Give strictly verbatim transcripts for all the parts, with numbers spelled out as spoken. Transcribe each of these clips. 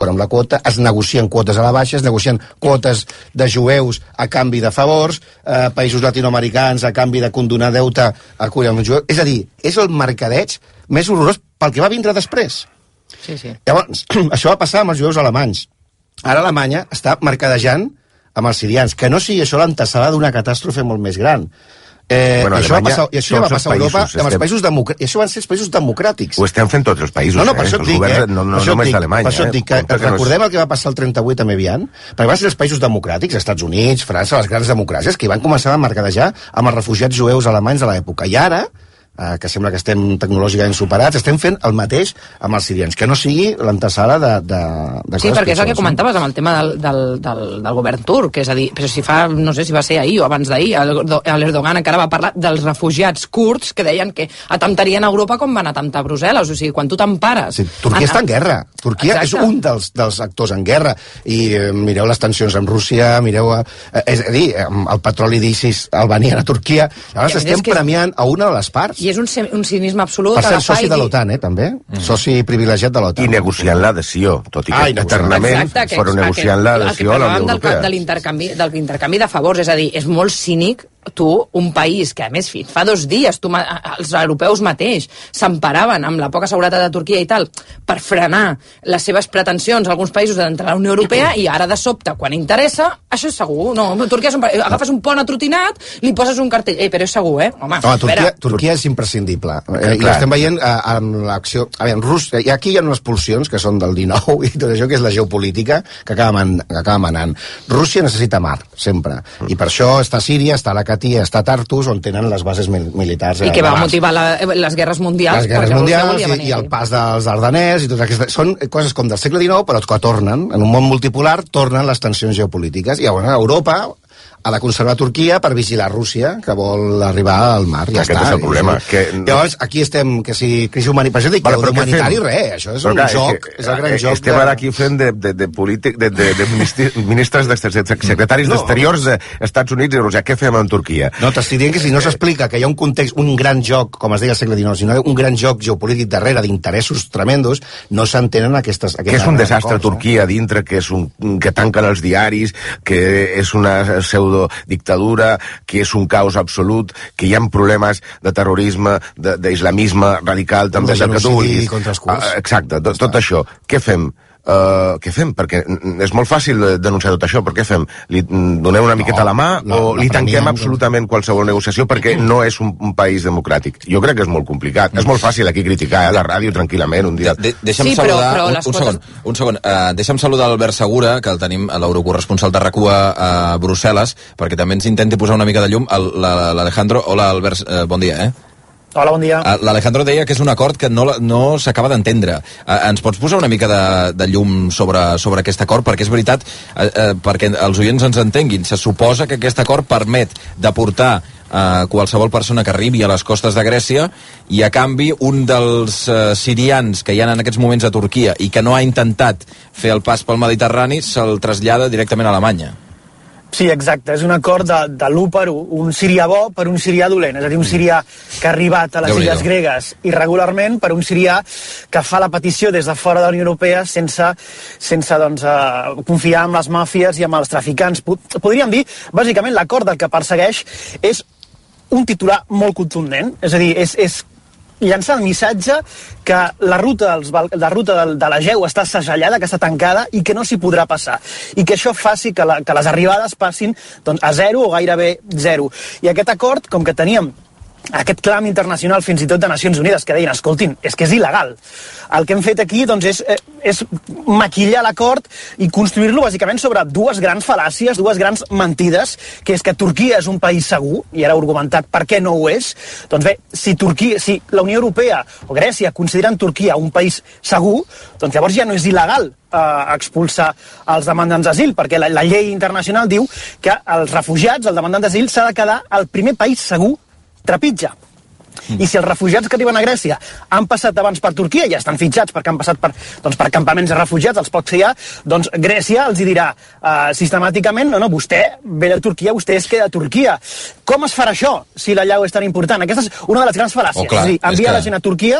però amb la quota, es negocien quotes a la baixa, es negocien quotes de jueus a canvi de favors, eh, països latinoamericans a canvi de condonar deute a acollir amb jueus. És a dir, és el mercadeig més horrorós pel que va vindre després. Sí, sí. Llavors, això va passar amb els jueus alemanys. Ara Alemanya està mercadejant amb els sirians, que no sigui això l'antesala d'una catàstrofe molt més gran. Eh, bueno, això va passar, I això ja va passar a Europa estem... amb els països democràtics. I això van ser els països democràtics. Ho estem fent tots els països, no, no, per eh? això et dic, eh? No, no, per això només dic, d'Alemanya. Per això et dic, que, que recordem no és... el que va passar el trenta-vuit amb Evian, perquè van ser els països democràtics, Estats Units, França, les grans democràcies, que van començar a mercadejar amb els refugiats jueus alemanys de l'època. I ara, eh, que sembla que estem tecnològicament superats, estem fent el mateix amb els sirians, que no sigui l'antesala de, de, de sí, perquè és el que pitjors, comentaves amb el tema del, del, del, del govern turc, és a dir, però si fa, no sé si va ser ahir o abans d'ahir, l'Erdogan encara va parlar dels refugiats kurds que deien que atemptarien a Europa com van atemptar a Brussel·les, o sigui, quan tu t'empares... Sí, Turquia en... està en guerra, Turquia Exacte. és un dels, dels actors en guerra, i eh, mireu les tensions amb Rússia, mireu... Eh, és a dir, el petroli d'ISIS el venien a Turquia, llavors estem que... premiant a una de les parts. I és un, un cinisme absolut. Per ser soci de l'OTAN, eh, també. Mm. Soci privilegiat de l'OTAN. I negociant l'adhesió, tot i que ah, eternament foren negociant l'adhesió a la Unió Europea. De l'intercanvi del intercanvi de favors, és a dir, és molt cínic tu, un país que, a més, fa dos dies, tu, els europeus mateix s'emparaven amb la poca seguretat de Turquia i tal, per frenar les seves pretensions a alguns països d'entrar a la Unió Europea, i ara, de sobte, quan interessa, això és segur. No, Turquia és un país, agafes un pont atrotinat, li poses un cartell, eh, però és segur, eh? Home, no, Turquia, Turquia és imprescindible. Eh, I l'estem veient eh, amb l'acció... A veure, Rus... I aquí hi ha unes pulsions que són del dinou i tot això, que és la geopolítica, que acaba, man... que acaba manant. Rússia necessita mar, sempre. I per això està Síria, està la Catia, està Tartus, on tenen les bases mil militars. I que va motivar la, les guerres mundials. Les guerres mundials i, i el pas dels Dardanels i tot aquestes... Són coses com del segle dinou, però que tornen, en un món multipolar, tornen les tensions geopolítiques. I llavors Europa ha de conservar Turquia per vigilar Rússia, que vol arribar al mar. Ja Aquest està. és el problema. I, que... Llavors, aquí estem, que si crisi humanitari... Per això dic, bueno, que humanitari res, això és però un clar, joc, és, que, és el gran joc. Estem de... ara aquí fent de, de, de, polític, de, de, de ministres, de secretaris no. d'Exteriors dels Estats Units i Rússia. Què fem amb Turquia? No, t'estic dient que si no s'explica que hi ha un context, un gran joc, com es deia al segle dinou, sinó un gran joc geopolític darrere d'interessos tremendos, no s'entenen aquestes... Que és un desastre cos, Turquia no? dintre, que és un que tanquen els diaris, que és una pseudo-dictadura, que és un caos absolut, que hi ha problemes de terrorisme, d'islamisme radical, també del que tu vulguis. Exacte, tot, tot això. Què fem? Uh, què fem? Perquè és molt fàcil denunciar tot això, però què fem? Li donem una miqueta no, la mà no, o li tanquem absolutament qualsevol negociació perquè no és un, un país democràtic? Jo crec que és molt complicat. Mm. És molt fàcil aquí criticar eh, a la ràdio tranquil·lament un dia. De, de, deixa'm sí, saludar... Però, però un, un segon, un segon. Uh, deixa'm saludar l'Albert Segura, que el tenim, l'eurocorresponsal de RAC u a, a Brussel·les, perquè també ens intenti posar una mica de llum. L'Alejandro... Hola, Albert, uh, bon dia, eh? Hola, bon dia. L'Alejandro deia que és un acord que no, no s'acaba d'entendre. Ens pots posar una mica de, de llum sobre, sobre aquest acord? Perquè és veritat, eh, eh, perquè els oients ens entenguin, se suposa que aquest acord permet deportar eh, qualsevol persona que arribi a les costes de Grècia i, a canvi, un dels eh, sirians que hi ha en aquests moments a Turquia i que no ha intentat fer el pas pel Mediterrani se'l trasllada directament a Alemanya. Sí, exacte, és un acord de, de l'u per u, un sirià bo per un sirià dolent, és a dir, un sirià que ha arribat a les illes gregues irregularment per un sirià que fa la petició des de fora de la Unió Europea sense, sense doncs, uh, confiar en les màfies i en els traficants. Podríem dir, bàsicament, l'acord del que persegueix és un titular molt contundent, és a dir, és, és llançar el missatge que la ruta, dels, la ruta de, de l'Egeu està segellada, que està tancada i que no s'hi podrà passar. I que això faci que, la, que les arribades passin doncs, a zero o gairebé zero. I aquest acord, com que teníem aquest clam internacional fins i tot de Nacions Unides que deien, escoltin, és que és il·legal. El que hem fet aquí doncs, és, és maquillar l'acord i construir-lo bàsicament sobre dues grans fal·làcies, dues grans mentides, que és que Turquia és un país segur, i ara he argumentat per què no ho és. Doncs bé, si, Turquia, si la Unió Europea o Grècia consideren Turquia un país segur, doncs llavors ja no és il·legal eh, expulsar els demandants d'asil, perquè la, la llei internacional diu que els refugiats, el demandant d'asil, s'ha de quedar al primer país segur trepitja. Mm. I si els refugiats que arriben a Grècia han passat abans per Turquia, ja estan fitxats perquè han passat per, doncs, per campaments de refugiats, els pocs que hi ha, doncs Grècia els hi dirà uh, sistemàticament, no, no, vostè ve de Turquia, vostè es queda a Turquia. Com es farà això, si la llau és tan important? Aquesta és una de les grans fal·làcies. Oh, clar, és a dir, enviar és que... la gent a Turquia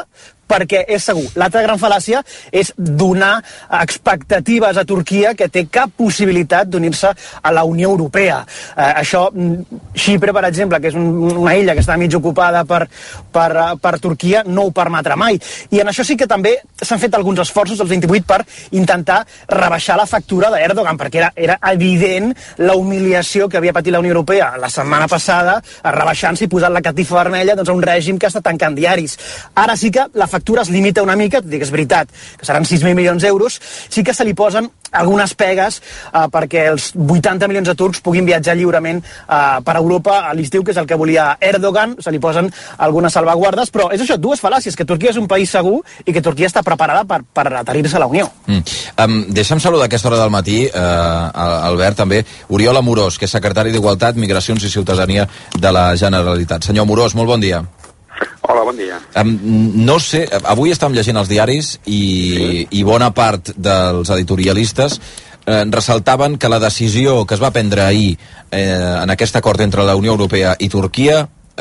perquè és segur. L'altra gran fal·làcia és donar expectatives a Turquia que té cap possibilitat d'unir-se a la Unió Europea. Eh, això, Xipre, per exemple, que és un, una illa que està mig ocupada per, per, per Turquia, no ho permetrà mai. I en això sí que també s'han fet alguns esforços els vint-i-vuit per intentar rebaixar la factura d'Erdogan, perquè era, era evident la humiliació que havia patit la Unió Europea la setmana passada, rebaixant-se i posant la catifa vermella doncs, a un règim que està tancant diaris. Ara sí que la factura es limita una mica, tot i que és veritat, que seran sis mil milions d'euros, sí que se li posen algunes pegues eh, perquè els vuitanta milions de turcs puguin viatjar lliurement eh, per Europa a l'estiu, que és el que volia Erdogan, se li posen algunes salvaguardes, però és això, dues fal·làcies, que Turquia és un país segur i que Turquia està preparada per, per adherir-se a la Unió. Mm. Um, deixa'm saludar a aquesta hora del matí, eh, Albert, també, Oriol Amorós, que és secretari d'Igualtat, Migracions i Ciutadania de la Generalitat. Senyor Amorós, molt bon dia. Hola, bon dia. Um, no sé, avui estem llegint els diaris i, sí. i bona part dels editorialistes eh, ressaltaven que la decisió que es va prendre ahir eh, en aquest acord entre la Unió Europea i Turquia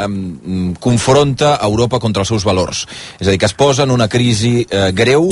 um, confronta Europa contra els seus valors. És a dir, que es posa en una crisi eh, greu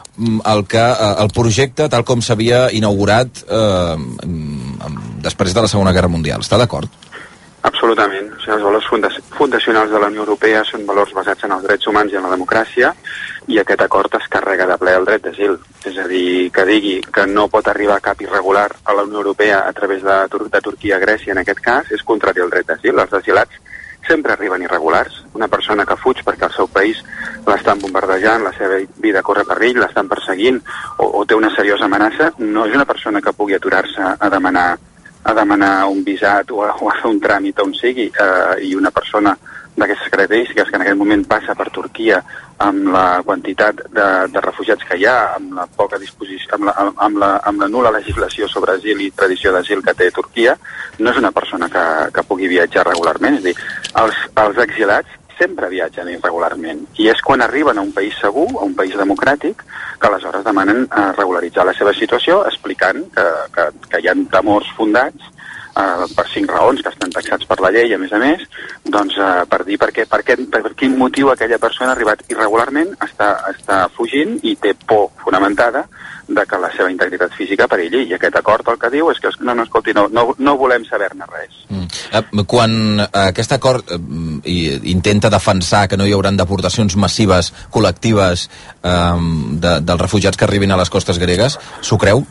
el, que, eh, el projecte tal com s'havia inaugurat eh, després de la Segona Guerra Mundial. Està d'acord? Absolutament. O sigui, els valors fundacionals de la Unió Europea són valors basats en els drets humans i en la democràcia, i aquest acord es carrega de ple el dret d'asil. És a dir, que digui que no pot arribar cap irregular a la Unió Europea a través de, Tur de Turquia a Grècia, en aquest cas, és contrari al dret d'asil. Els asilats sempre arriben irregulars. Una persona que fuig perquè el seu país l'estan bombardejant, la seva vida corre perill, l'estan perseguint o, o té una seriosa amenaça, no és una persona que pugui aturar-se a demanar a demanar un visat o a, o a fer un tràmit on sigui, eh, i una persona d'aquestes característiques que en aquest moment passa per Turquia amb la quantitat de, de refugiats que hi ha, amb la poca disposició, amb la, amb la, amb la nul·la legislació sobre asil i tradició d'asil que té Turquia, no és una persona que, que pugui viatjar regularment. És a dir, els, els exilats sempre viatgen irregularment, i és quan arriben a un país segur, a un país democràtic, que aleshores demanen eh, regularitzar la seva situació, explicant que, que, que hi ha temors fundats eh, per cinc raons que estan taxats per la llei, a més a més, doncs eh, per dir per, què, per, què, per quin motiu aquella persona ha arribat irregularment, està, està fugint i té por fonamentada de que la seva integritat física perilli, i aquest acord el que diu és que no, no, escolti, no, no, no volem saber-ne res. Mm. Quan aquest acord eh, intenta defensar que no hi hauran deportacions massives, col·lectives eh, de, dels refugiats que arribin a les costes gregues, s'ho creu?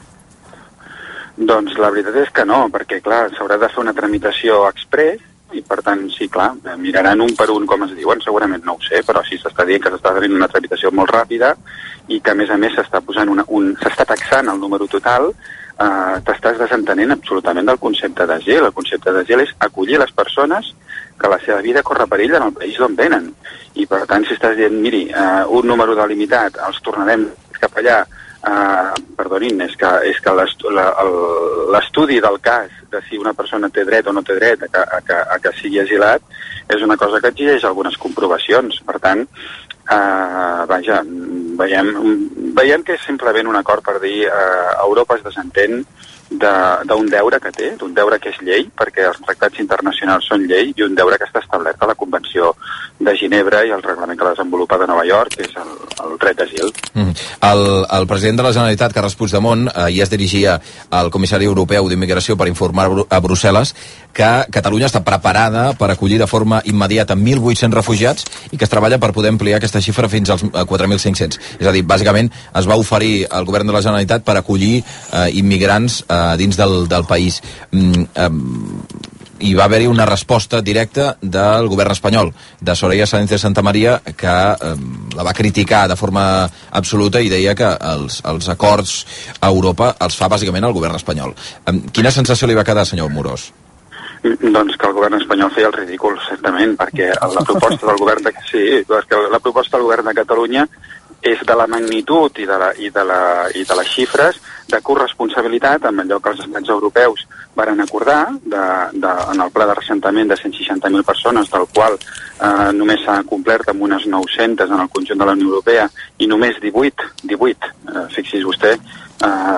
Doncs la veritat és que no, perquè clar, s'haurà de fer una tramitació express, i per tant, sí, clar, miraran un per un com es diuen, segurament no ho sé, però sí s'està dient que s'està fent una tramitació molt ràpida i que a més a més s'està posant una, un, s'està taxant el número total, eh, t'estàs desentenent absolutament del concepte d'asil. El concepte d'asil és acollir les persones que la seva vida corre perill en el país d'on venen. I per tant, si estàs dient, miri, eh, un número delimitat, els tornarem cap allà, Uh, perdonin, és que, és que l'estudi del cas de si una persona té dret o no té dret a que, a que, a que sigui asilat és una cosa que exigeix algunes comprovacions. Per tant, uh, vaja, veiem, veiem que és simplement un acord per dir uh, Europa es desentén d'un de, deure que té, d'un deure que és llei, perquè els tractats internacionals són llei, i un deure que està establert a la Convenció de Ginebra i el reglament que la desenvolupa de Nova York, que és el, el dret d'asil. Mm. El, el president de la Generalitat, Carles Puigdemont, eh, ja es dirigia al comissari europeu d'immigració per informar a Brussel·les que Catalunya està preparada per acollir de forma immediata mil vuit-cents refugiats i que es treballa per poder ampliar aquesta xifra fins als quatre mil cinc-cents. És a dir, bàsicament es va oferir al govern de la Generalitat per acollir eh, immigrants eh, dins del, del país. Mm, eh, hi va haver-hi una resposta directa del govern espanyol, de Soraya Sáenz de Santamaría, que eh, la va criticar de forma absoluta i deia que els, els acords a Europa els fa bàsicament el govern espanyol. Eh, quina sensació li va quedar, senyor Amorós? Doncs que el govern espanyol feia el ridícul, certament, perquè la proposta del govern de, sí, que la proposta del govern de Catalunya és de la magnitud i de, la, i, de la, i de les xifres de corresponsabilitat amb allò que els estats europeus varen acordar de, de, en el pla de reassentament de cent seixanta mil persones, del qual eh, només s'ha complert amb unes nou-centes en el conjunt de la Unió Europea i només divuit, divuit, eh, fixi's vostè, eh,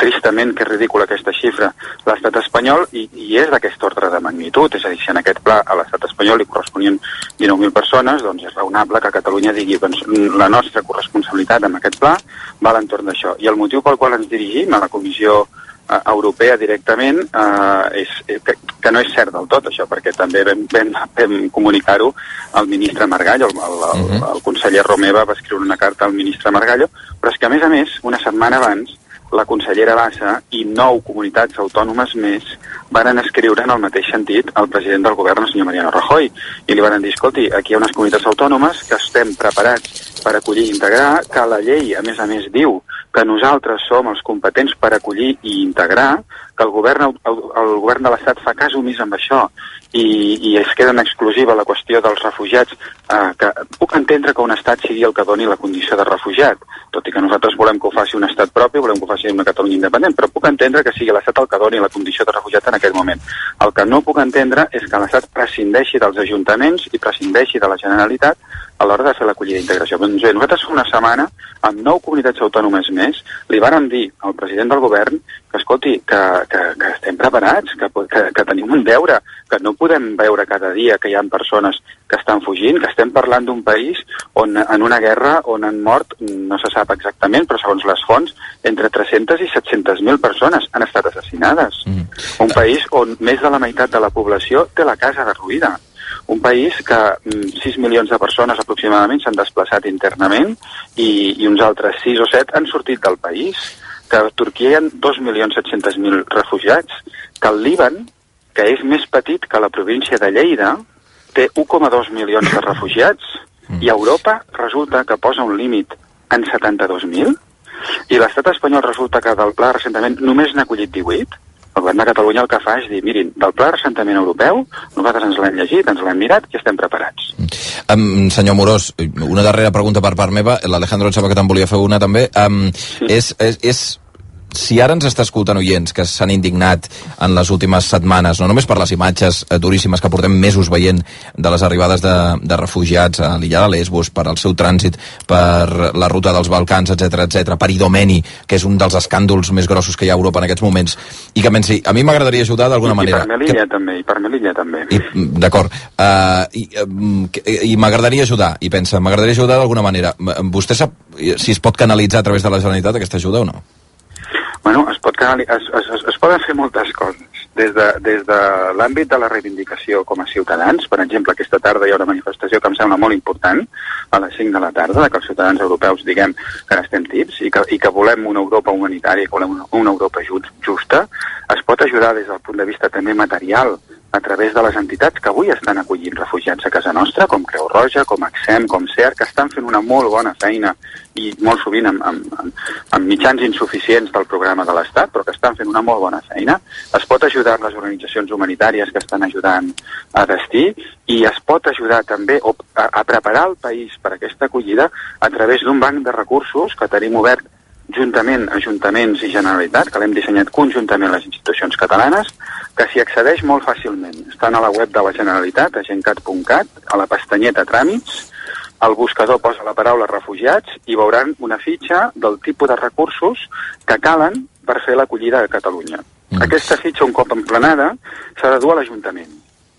tristament que és ridícula aquesta xifra, l'estat espanyol, i, i és d'aquest ordre de magnitud. És a dir, si en aquest pla a l'estat espanyol li corresponien dinou mil persones, doncs és raonable que Catalunya digui doncs, la nostra corresponsabilitat en aquest pla va a l'entorn d'això. I el motiu pel qual ens dirigim a la Comissió eh, Europea directament eh, és que, que no és cert del tot això, perquè també vam, vam, vam comunicar-ho al ministre Margallo, el, el, el, el conseller Romeva va escriure una carta al ministre Margallo, però és que a més a més, una setmana abans, la consellera Bassa i nou comunitats autònomes més varen escriure en el mateix sentit al president del govern, el senyor Mariano Rajoy, i li varen dir, escolti, aquí hi ha unes comunitats autònomes que estem preparats per acollir i integrar, que la llei, a més a més, diu que nosaltres som els competents per acollir i integrar, que el govern, el, el govern de l'Estat fa cas omís amb això i, i es queda en exclusiva la qüestió dels refugiats, eh, que puc entendre que un estat sigui el que doni la condició de refugiat, tot i que nosaltres volem que ho faci un estat propi, volem que ho faci una Catalunya independent, però puc entendre que sigui l'estat el que doni la condició de refugiat en aquest moment. El que no puc entendre és que l'estat prescindeixi dels ajuntaments i prescindeixi de la Generalitat a l'hora de fer l'acollida d'integració. Doncs bé, nosaltres fa una setmana, amb nou comunitats autònomes més, li vàrem dir al president del govern que, escolti, que, que, que estem preparats, que, que, que tenim un deure, que no podem veure cada dia que hi ha persones que estan fugint, que estem parlant d'un país on en una guerra on han mort, no se sap exactament, però segons les fonts, entre tres-centes i set-centes mil persones han estat assassinades. Mm. Un país on més de la meitat de la població té la casa derruïda. Un país que sis milions de persones aproximadament s'han desplaçat internament i, i uns altres sis o set han sortit del país, que a Turquia hi ha dos milions set-cents mil refugiats, que el Líban, que és més petit que la província de Lleida, té un coma dos milions de refugiats, i Europa resulta que posa un límit en setanta-dos mil, i l'estat espanyol resulta que del pla recentment només n'ha acollit divuit. El govern de Catalunya el que fa és dir, mirin, del pla de reassentament europeu, nosaltres ens l'hem llegit, ens l'hem mirat i estem preparats. Um, senyor Amorós, una darrera pregunta per part meva, l'Alejandro em sembla que te'n volia fer una també. Um, sí. és, és, és si ara ens està escoltant oients que s'han indignat en les últimes setmanes, no només per les imatges eh, duríssimes que portem mesos veient de les arribades de, de refugiats a l'illa de Lesbos, per al seu trànsit per la ruta dels Balcans, etc etc, per Idomeni, que és un dels escàndols més grossos que hi ha a Europa en aquests moments, i que menys, a mi m'agradaria ajudar d'alguna manera. I per Melilla que... també, i per Melilla també. D'acord. Uh, I, uh, i m'agradaria ajudar, i pensa, m'agradaria ajudar d'alguna manera. Vostè sap si es pot canalitzar a través de la Generalitat aquesta ajuda o no? Bueno, es, pot canali... es, es, es poden fer moltes coses. Des de, des de l'àmbit de la reivindicació com a ciutadans, per exemple, aquesta tarda hi ha una manifestació que em sembla molt important, a les cinc de la tarda, que els ciutadans europeus diguem que estem tips i que, i que volem una Europa humanitària, que volem una, una Europa just, justa. Es pot ajudar des del punt de vista també material, a través de les entitats que avui estan acollint refugiats a casa nostra, com Creu Roja, com AXEM, com C E R, que estan fent una molt bona feina i molt sovint amb, amb, amb, amb mitjans insuficients del programa de l'Estat, però que estan fent una molt bona feina. Es pot ajudar les organitzacions humanitàries que estan ajudant a destí i es pot ajudar també a, a preparar el país per a aquesta acollida a través d'un banc de recursos que tenim obert juntament Ajuntaments i Generalitat, que l'hem dissenyat conjuntament les institucions catalanes, que s'hi accedeix molt fàcilment. Estan a la web de la Generalitat, a gencat punt cat, a la pestanyeta Tràmits, al buscador posa la paraula refugiats i veuran una fitxa del tipus de recursos que calen per fer l'acollida a Catalunya. Mm. Aquesta fitxa, un cop emplenada, s'ha de dur a l'Ajuntament.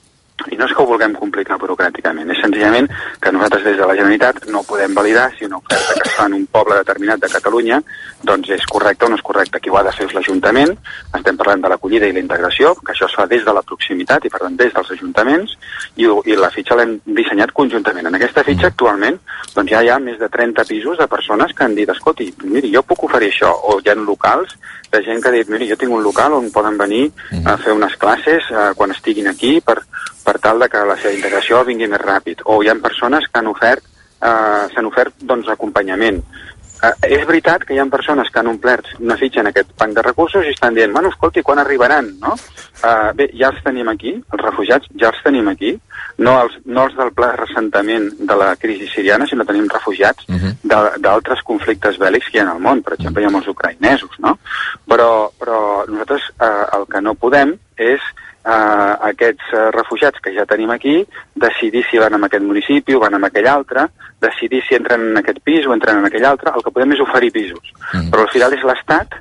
I no és que ho vulguem complicar burocràticament, és senzillament que nosaltres des de la Generalitat no podem validar si una oferta que es fa en un poble determinat de Catalunya doncs és correcta o no és correcta. Qui ho ha de fer és l'Ajuntament, estem parlant de l'acollida i la integració, que això es fa des de la proximitat i per tant des dels ajuntaments, i, i la fitxa l'hem dissenyat conjuntament. En aquesta fitxa actualment doncs ja hi ha més de trenta pisos de persones que han dit, escolti, miri, jo puc oferir això, o hi ha locals de gent que ha dit, miri, jo tinc un local on poden venir a fer unes classes eh, quan estiguin aquí per per tal de que la seva integració vingui més ràpid. O hi ha persones que han ofert, eh, s'han ofert doncs, acompanyament. Eh, és veritat que hi ha persones que han omplert una fitxa en aquest banc de recursos i estan dient, bueno, escolti, quan arribaran, no? Eh, bé, ja els tenim aquí, els refugiats ja els tenim aquí, no els, no els del pla de reassentament de la crisi siriana, sinó tenim refugiats uh-huh. d'altres conflictes bèl·lics que hi ha al món. Per exemple, hi ha molts ucraïnesos, no? Però, però nosaltres eh, el que no podem és Uh, aquests uh, refugiats que ja tenim aquí, decidir si van en aquest municipi o van en aquell altre, decidir si entren en aquest pis o entren en aquell altre. El que podem és oferir pisos. Mm. Però al final és l'Estat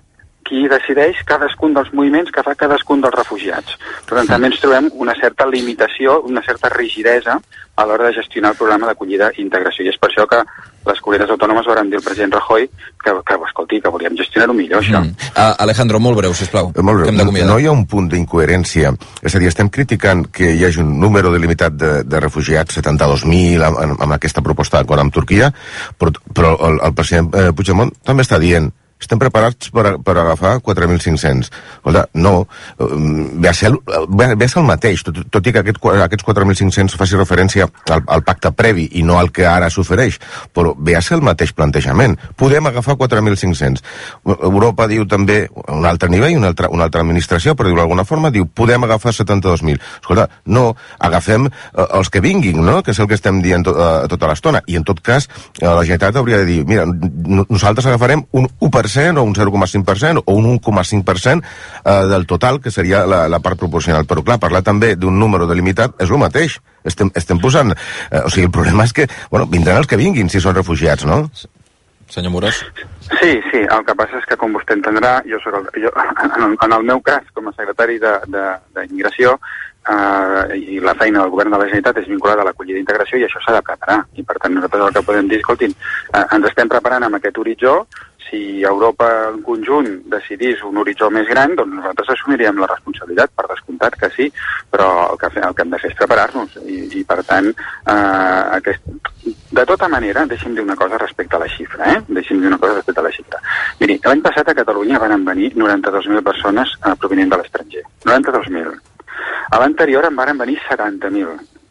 qui decideix cadascun dels moviments que fa cadascun dels refugiats. Per tant, també ens trobem una certa limitació, una certa rigidesa a l'hora de gestionar el programa d'acollida i integració. I és per això que les comunitats autònomes van dir al president Rajoy que, que escolti, que volíem gestionar-ho millor, això. Mm. Uh, Alejandro, molt breu, sisplau. Molt breu. No hi ha un punt d'incoherència. És a dir, estem criticant que hi hagi un número delimitat de, de refugiats, setanta-dos mil, amb, amb aquesta proposta d'acord amb Turquia, però, però el, el president eh, Puigdemont també està dient estem preparats per, a, per agafar quatre mil cinc-cents. Escolta, no, ve a ser el, ve, ve a ser el mateix, tot, tot i que aquest, aquests quatre mil cinc-cents faci referència al, al pacte previ i no al que ara s'ofereix, però ve a ser el mateix plantejament. Podem agafar quatre mil cinc-cents. Europa diu també un altre nivell, una altra, una altra administració, però diu d'alguna forma, diu podem agafar setanta-dos mil. Escolta, no, agafem eh, els que vinguin, no?, que és el que estem dient to, eh, tota l'estona. I en tot cas, eh, la Generalitat hauria de dir, mira, nosaltres agafarem un u per cent o un zero coma cinc per cent o un un coma cinc per cent eh, del total, que seria la, la part proporcional. Però clar, parlar també d'un número delimitat és el mateix. Estem, estem posant... Eh, o sigui, el problema és que, bueno, vindran els que vinguin si són refugiats, no? Senyor Amorós? Sí, sí, el que passa és que, com vostè entendrà, jo soc el, jo, en, en el meu cas, com a secretari d'Immigració, eh, i la feina del govern de la Generalitat és vinculada a l'acollida d'integració i això s'ha de preparar. I per tant nosaltres el que podem dir, escoltin, eh, ens estem preparant amb aquest horitzó. Si Europa en conjunt decidís un horitzó més gran, doncs nosaltres assumiríem la responsabilitat, per descomptat que sí, però el que, el que hem de fer és preparar-nos. I, i per tant, eh, aquest... de tota manera, deixi'm dir una cosa respecte a la xifra, eh? Deixi'm dir una cosa respecte a la xifra. Miri, l'any passat a Catalunya van venir noranta-dos mil persones eh, provenint de l'estranger. noranta-dos mil. A l'anterior en van venir setanta mil.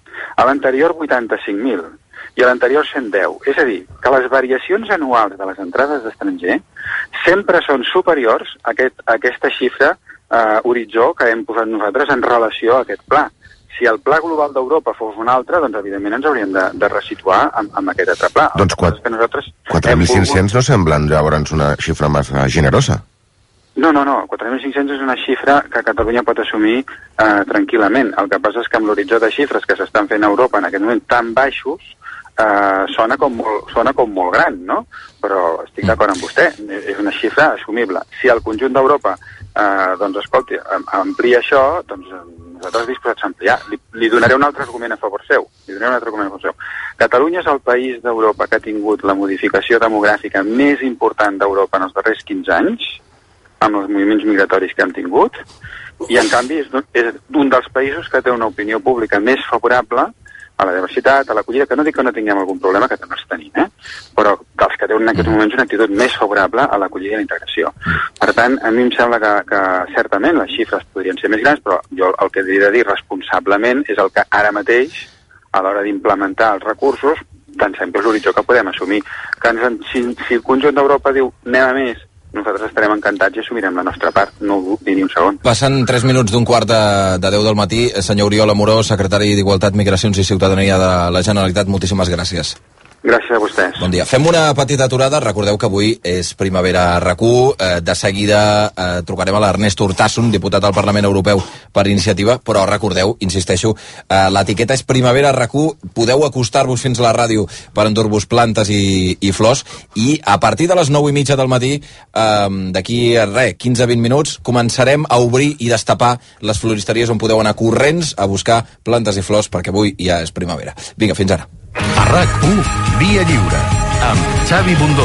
A l'anterior vuitanta-cinc mil. I a l'anterior cent deu. És a dir, que les variacions anuals de les entrades d'estranger sempre són superiors a, aquest, a aquesta xifra eh, horitzó que hem posat nosaltres en relació a aquest pla. Si el pla global d'Europa fos un altre, doncs evidentment ens hauríem de, de resituar amb, amb aquest altre pla. Doncs quatre mil cinc-cents no semblen llavors una xifra massa generosa. No, no, no. quatre mil cinc-cents és una xifra que Catalunya pot assumir eh, tranquil·lament. El que passa és que amb l'horitzó de xifres que s'estan fent a Europa en aquest moment tan baixos, Uh, sona, com molt, sona com molt gran, no? Però estic d'acord amb vostè, és una xifra assumible. Si el conjunt d'Europa, uh, doncs escolti, amplia això, doncs nosaltres disposats a ampliar. Li, li donaré un altre argument a favor seu. Li donaré un altre argument a favor seu. Catalunya és el país d'Europa que ha tingut la modificació demogràfica més important d'Europa en els darrers quinze anys, amb els moviments migratoris que hem tingut, i en canvi és, és un dels països que té una opinió pública més favorable a la diversitat, a l'acollida, que no dic que no tinguem algun problema, que també els tenim, eh? Però dels que tenen en aquests moments una actitud més favorable a l'acollida i a la integració. Per tant, a mi em sembla que, que certament les xifres podrien ser més grans, però jo el que he de dir responsablement és el que ara mateix, a l'hora d'implementar els recursos, tant sempre és l'horitzó que podem assumir. Que ens, si, si el conjunt d'Europa diu anem a més, nosaltres estarem encantats i assumirem la nostra part, no ho dubti ni un segon. Passen tres minuts d'un quart de, de deu del matí. Senyor Oriol Amorós, secretari d'Igualtat, Migracions i Ciutadania de la Generalitat, moltíssimes gràcies. Gràcies a vostès. Bon dia. Fem una petita aturada. Recordeu que avui és Primavera a RAC u. Eh, de seguida eh, trucarem a l'Ernest Urtasun, diputat al Parlament Europeu per iniciativa, però recordeu, insisteixo, eh, l'etiqueta és Primavera a RAC u. Podeu acostar-vos fins a la ràdio per endur-vos plantes i, i flors, i a partir de les nou i mitja del matí, eh, d'aquí a res, quinze a vint minuts, començarem a obrir i destapar les floristeries on podeu anar corrents a buscar plantes i flors, perquè avui ja és primavera. Vinga, fins ara. A RAC u, Via Lliure, amb Xavi Bundó.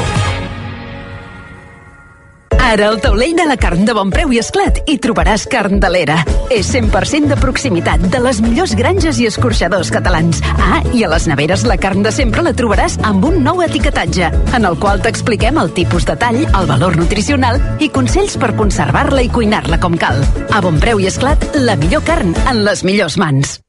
Ara al taulell de la carn de bon preu i esclat hi trobaràs carn de l'era. És cent per cent de proximitat, de les millors granges i escorxadors catalans. Ah, i a les neveres la carn de sempre la trobaràs amb un nou etiquetatge, en el qual t'expliquem el tipus de tall, el valor nutricional i consells per conservar-la i cuinar-la com cal. A bon preu i esclat, la millor carn en les millors mans.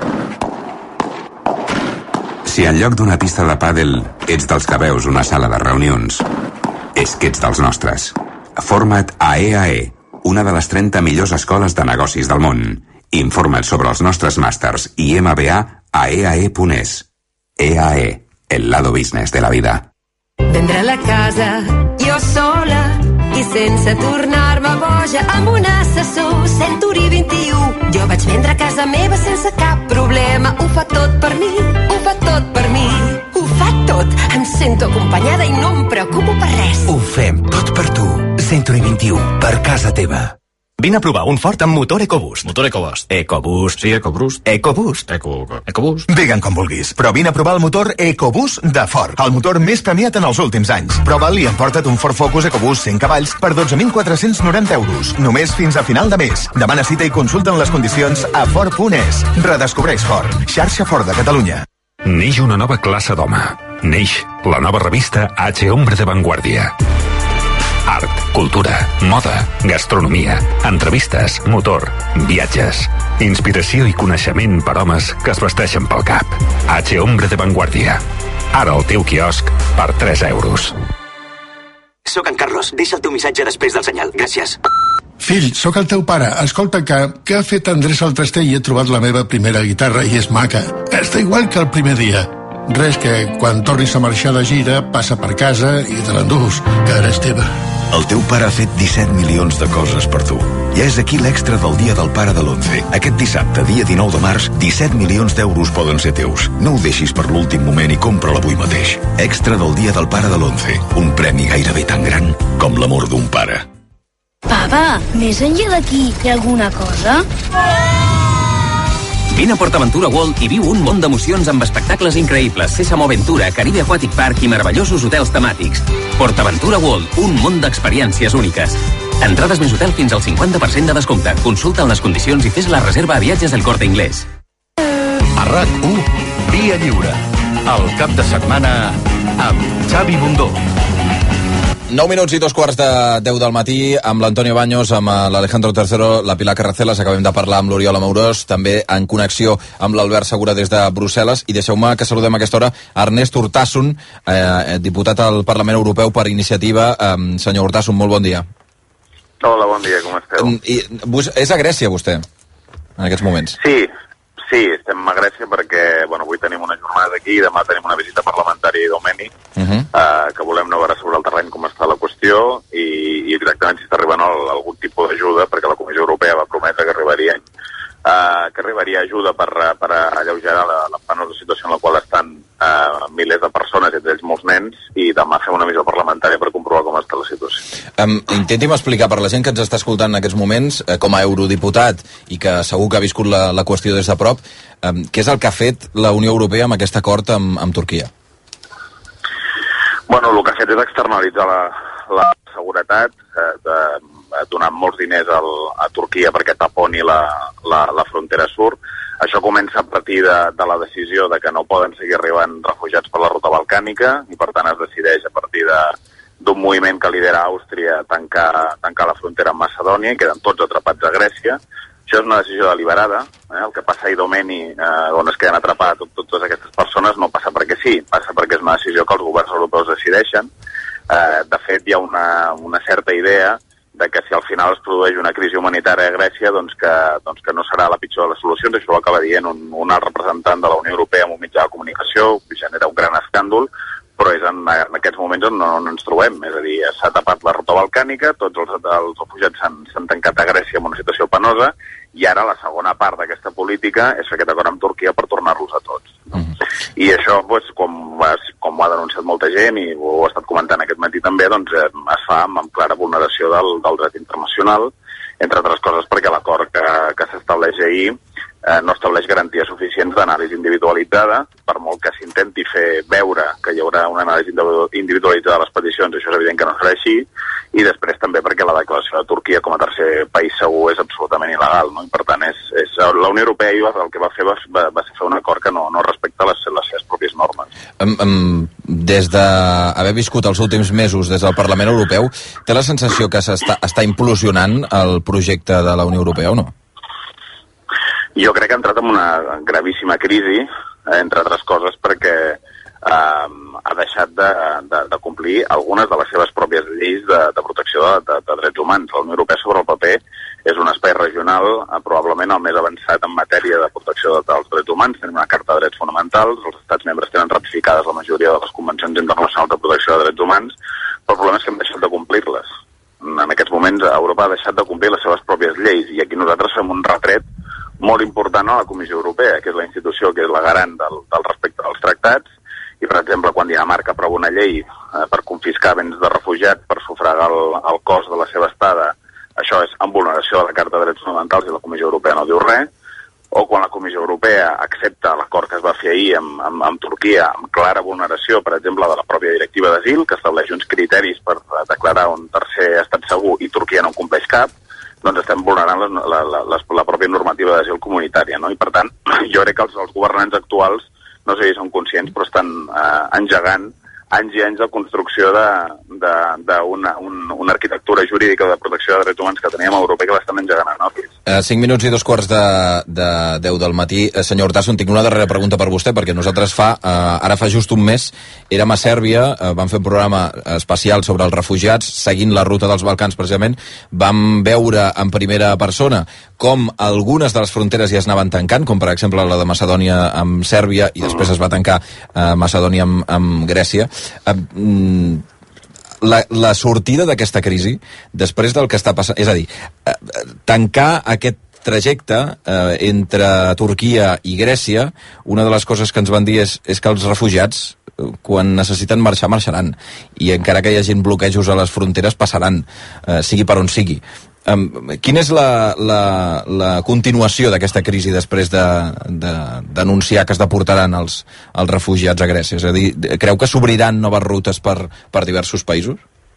Si en lloc d'una pista de pàdel ets dels que veus una sala de reunions, és que ets dels nostres. Forma't a E A E, una de les trenta millors escoles de negocis del món. Informa't sobre els nostres màsters i M B A a e a e punt es. E A E, el lado business de la vida. Vendre la casa, jo sola, i sense tornar-me boja, amb un assessor, Century vint-i-u. Jo vaig vendre casa meva sense cap problema. Ho fa tot per mi, ho fa tot per mi. Ho fa tot. Em sento acompanyada i no em preocupo per res. Ho fem tot per tu. Century Century vint-i-u, per casa teva. Vine a provar un Ford amb motor EcoBoost. Motor EcoBoost. EcoBoost. Sí, EcoBoost. EcoBoost. Eco... EcoBoost. Digue'm com vulguis, però vine a provar el motor EcoBoost de Ford, el motor més premiat en els últims anys. Prova'l i emporta't un Ford Focus EcoBoost cent cavalls per dotze mil quatre-cents noranta euros, només fins a final de mes. Demana cita i consulta les condicions a Ford punt es. Redescobreix Ford, xarxa Ford de Catalunya. Neix una nova classe d'home. Neix la nova revista H. Hombre de Vanguardia. Art, cultura, moda, gastronomia, entrevistes, motor, viatges, inspiració i coneixement per homes que es vesteixen pel cap. H. Hombre de Vanguardia. Ara al teu quiosc per tres euros. Soc en Carlos. Deixa el teu missatge després del senyal. Gràcies. Fill, sóc el teu pare. Escolta, que, que ha fet Andrés al traster i he trobat la meva primera guitarra i és maca. Està igual que el primer dia. Res, que quan tornis a marxar de gira, passa per casa i te l'endús, que ara és teva. El teu pare ha fet disset milions de coses per tu. Ja és aquí l'extra del Dia del Pare de l'onze. Aquest dissabte, dia dinou de març, disset milions d'euros poden ser teus. No ho deixis per l'últim moment i compra-la avui mateix. Extra del Dia del Pare de l'onze. Un premi gairebé tan gran com l'amor d'un pare. Papa, més enllà d'aquí hi ha alguna cosa? Vine a PortAventura World i viu un món d'emocions amb espectacles increïbles, Sésamo Aventura, Caribe Aquatic Park i meravellosos hotels temàtics. PortAventura World, un món d'experiències úniques. Entrades més hotel fins al cinquanta per cent de descompte. Consulta les condicions i fes la reserva a Viatges del Corte Inglés. A RAC u, Via Lliure. El cap de setmana amb Xavi Bundó. nou minuts i dos quarts de deu del matí amb l'Antonio Baños, amb l'Alejandro Tercero, la Pilar Carracelas. Acabem de parlar amb l'Oriol Amorós, també en connexió amb l'Albert Segura des de Brussel·les. I deixeu-me que saludem a aquesta hora a Ernest Urtasun, eh, diputat al Parlament Europeu per iniciativa. Eh, senyor Urtasun, molt bon dia. Hola, bon dia, com esteu? I, és a Grècia, vostè, en aquests moments? Sí, sí, estem a Grècia perquè, bueno, avui tenim una jornada aquí i demà tenim una visita parlamentària a Domeni, uh -huh. uh, que volem anar a veure sobre el terreny com està la qüestió i, i exactament si està arribant el, algun tipus d'ajuda, perquè la Comissió Europea va prometre que arribaria uh, que arribaria ajuda per, per alleugerar la, la penosa situació en la qual estan uh, milers de persones, entre ells molts nens, i demà fem una missió parlamentària per comprovar com està la situació. Um, intenti'm explicar per la gent que ens està escoltant en aquests moments, eh, com a eurodiputat i que segur que ha viscut la, la qüestió des de prop, um, què és el que ha fet la Unió Europea amb aquest acord amb, amb Turquia? Bueno, el que ha fet és externalitzar la, la seguretat, eh, de, donant molts diners al, a Turquia perquè taponi la, la, la frontera sud. Això comença a partir de, de la decisió de que no poden seguir arribant refugiats per la ruta balcànica i per tant es decideix a partir d'un moviment que lidera Àustria tancar, tancar la frontera amb Macedònia i queden tots atrapats a Grècia. Això és una decisió deliberada. Eh? El que passa a Idomeni, eh, on es queden atrapats tot, totes aquestes persones, no passa perquè sí, passa perquè és una decisió que els governs europeus decideixen. Eh, de fet, hi ha una, una certa idea de que si al final es produeix una crisi humanitària a Grècia, doncs que, doncs que no serà la pitjor de les solucions. Això ho acaba dient un, un alt representant de la Unió Europea en un mitjà de comunicació, que genera un gran escàndol, però és en, en aquests moments on no, no ens trobem. És a dir, s'ha tapat la ruta balcànica, tots els, els refugiats s'han tancat a Grècia en una situació penosa, i ara la segona part d'aquesta política és fer aquest acord amb Turquia per tornar-los a tots. No? Mm. I això, doncs, com, com ho ha denunciat molta gent i ho ha estat comentant aquest matí també, doncs eh, es fa amb, amb clara vulneració del, del dret internacional, entre altres coses perquè l'acord que, que s'estableix ahir eh, no estableix garanties suficients d'anàlisi individualitzada, per molt que s'intenti fer veure que hi haurà una anàlisi individualitzada de les peticions, això és evident que no serà així, i després també perquè la declaració de Turquia com a tercer país segur és absolutament il·legal, no? I per tant és, és, la Unió Europea el que va fer va, va, va ser fer un acord que no, no respecta les, les seves pròpies normes. Um, um, des d'haver viscut els últims mesos des del Parlament Europeu, té la sensació que s'està està implosionant el projecte de la Unió Europea o no? Jo crec que ha entrat en una gravíssima crisi, eh, entre altres coses perquè eh, ha deixat de, de, de complir algunes de les seves pròpies lleis de, de protecció de, de, de drets humans. La Unió Europea sobre el paper és un espai regional eh, probablement el més avançat en matèria de protecció de, dels drets humans. Tenim una carta de drets fonamentals, els estats membres tenen ratificades la majoria de les convencions internacionals de protecció de drets humans, però el problema és que hem deixat de complir-les. En aquests moments Europa ha deixat de complir les seves pròpies lleis i aquí nosaltres fem un retret molt important a la Comissió Europea, que és la institució que és la garant del, del respecte dels tractats, i per exemple quan Dinamarca aprova una llei eh, per confiscar béns de refugiats, per sufragar el, el cost de la seva estada, això és en vulneració de la Carta de Drets Fonamentals i la Comissió Europea no diu res, o quan la Comissió Europea accepta l'acord que es va fer ahir amb, amb, amb Turquia, amb clara vulneració, per exemple, de la pròpia directiva d'asil, que estableix uns criteris per declarar un tercer estat segur i Turquia no en compleix cap, doncs estem vulnerant la, la, la, la, la pròpia normativa d'asil comunitària, no? I per tant, jo crec que els, els governants actuals, no sé si són conscients, però estan eh, engegant anys i anys de construcció d'una un, una arquitectura jurídica de protecció de drets humans que teníem a Europa i que l'estan engegant a Nòfis. Uh, cinc minuts i dos quarts de, de deu del matí. Uh, senyor Urtasun, tinc una darrera pregunta per vostè, perquè nosaltres fa, uh, ara fa just un mes, érem a Sèrbia, uh, vam fer un programa especial sobre els refugiats, seguint la ruta dels Balcans, precisament, vam veure en primera persona com algunes de les fronteres ja es anaven tancant, com per exemple la de Macedònia amb Sèrbia, i després es va tancar uh, Macedònia amb, amb Grècia. Uh, la, la sortida d'aquesta crisi, després del que està passant, és a dir, uh, tancar aquest trajecte eh, entre Turquia i Grècia, una de les coses que ens van dir és, és que els refugiats, quan necessiten marxar, marxaran, i encara que hi hagi bloquejos a les fronteres, passaran, eh, sigui per on sigui. Um, quina és la, la, la continuació d'aquesta crisi després d'anunciar de, de, que es deportaran els, els refugiats a Grècia? És a dir, creu que s'obriran noves rutes per, per diversos països?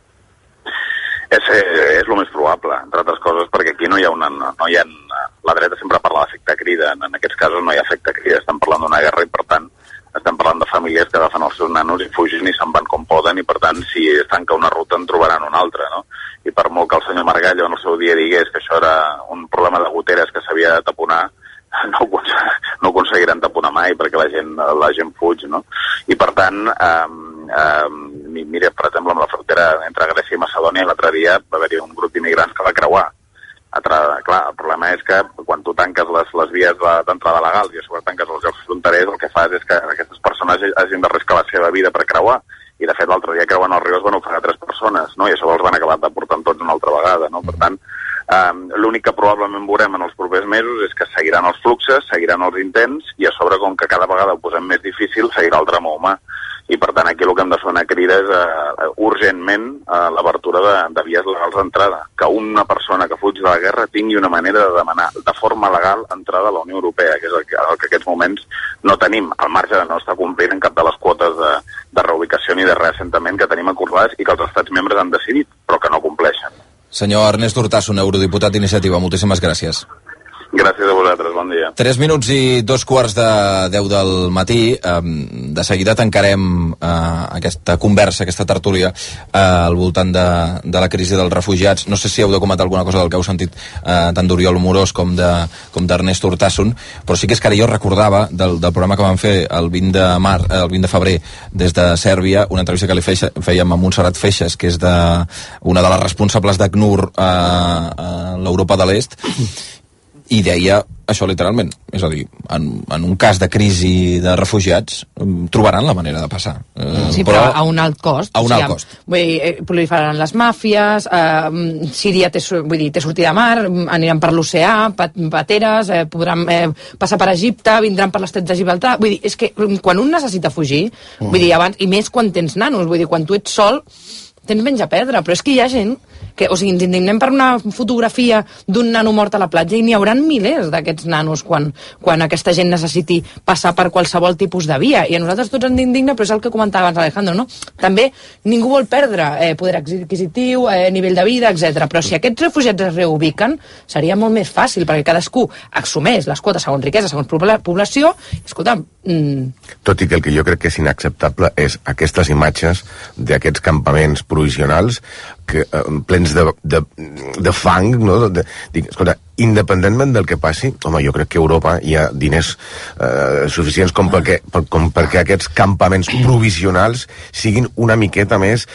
És, és el més probable, entre altres coses, perquè aquí no hi ha una... No hi ha, la dreta sempre parla d'efecte crida, en aquests casos no hi ha efecte crida, estem parlant d'una guerra i, per tant, estem parlant de famílies que agafen els seus nanos i fugin i se'n van com poden, i per tant, si es tanca una ruta en trobaran una altra, no? I per molt que el senyor Margallo en el seu dia digués que això era un problema de goteres que s'havia de taponar, no ho, no ho aconseguiran taponar mai perquè la gent, la gent fuig, no? I per tant, eh, eh, mira, per exemple, amb la frontera entre Grècia i Macedònia, l'altre dia va haver-hi un grup d'immigrants que va creuar. Altre, clar, el problema és que quan tu tanques les, les vies d'entrada legals i a sobre tanques els llocs fronterers, el que fas és que aquestes persones hagin d'arriscar la seva vida per creuar. I de fet l'altre dia creuant el riu es van ofegar tres persones, no? I a sobre els van acabar deportant tots una altra vegada, no? Per tant, eh, l'únic que probablement veurem en els propers mesos és que seguiran els fluxes, seguiran els intents, i a sobre, com que cada vegada ho posem més difícil, seguirà el drama humà. I per tant aquí el que hem de fer una crida és uh, urgentment uh, l'obertura de, de vies legals d'entrada, que una persona que fuig de la guerra tingui una manera de demanar de forma legal entrada a la Unió Europea, que és el que, el que en aquests moments no tenim, al marge de no estar complint en cap de les quotes de, de reubicació ni de reassentament que tenim acordades i que els estats membres han decidit, però que no compleixen. Senyor Ernest Urtasun, eurodiputat d'Iniciativa, moltíssimes gràcies. Gràcies a vosaltres, bon dia. Tres minuts i dos quarts de deu del matí. De seguida tancarem eh, aquesta conversa, aquesta tertúlia eh, al voltant de, de la crisi dels refugiats. No sé si heu de comentar alguna cosa del que heu sentit eh, tant d'Oriol Morós com de com d'Ernest Urtasun, però sí que és que ara jo recordava del, del programa que vam fer el vint de mar, el vint de febrer des de Sèrbia, una entrevista que li feixa, fèiem a Montserrat Feixes, que és de, una de les responsables d'ACNUR a, a l'Europa de l'Est, i deia això literalment, és a dir, en, en un cas de crisi de refugiats trobaran la manera de passar. Eh, sí, però, però a un alt cost. A un o sigui, alt cost. Vull dir, eh, proliferaran les màfies, eh, Síria té, vull dir, té sortida a mar, aniran per l'oceà, pateres, eh, podran eh, passar per Egipte, vindran per l'estret de Gibraltar. Vull dir, és que quan un necessita fugir, mm. vull dir, abans, i més quan tens nanos, vull dir, quan tu ets sol, tens menys a perdre, però és que hi ha gent que, o sigui, ens indignem per una fotografia d'un nano mort a la platja i n'hi haurà milers d'aquests nanos quan, quan aquesta gent necessiti passar per qualsevol tipus de via, i a nosaltres tots ens indigna, però és el que comentava abans Alejandro, no? També ningú vol perdre eh, poder adquisitiu, eh, nivell de vida, etcètera. Però si aquests refugiats es reubiquen, seria molt més fàcil, perquè cadascú assumeix les quotes segons riquesa, segons població, i escolta... Mm... Tot i que el que jo crec que és inacceptable és aquestes imatges d'aquests campaments provisionals que, eh, plens de, de, de fang, no? De, de, escolta, independentment del que passi, home, jo crec que a Europa hi ha diners eh, suficients com perquè, per, com perquè aquests campaments provisionals siguin una miqueta més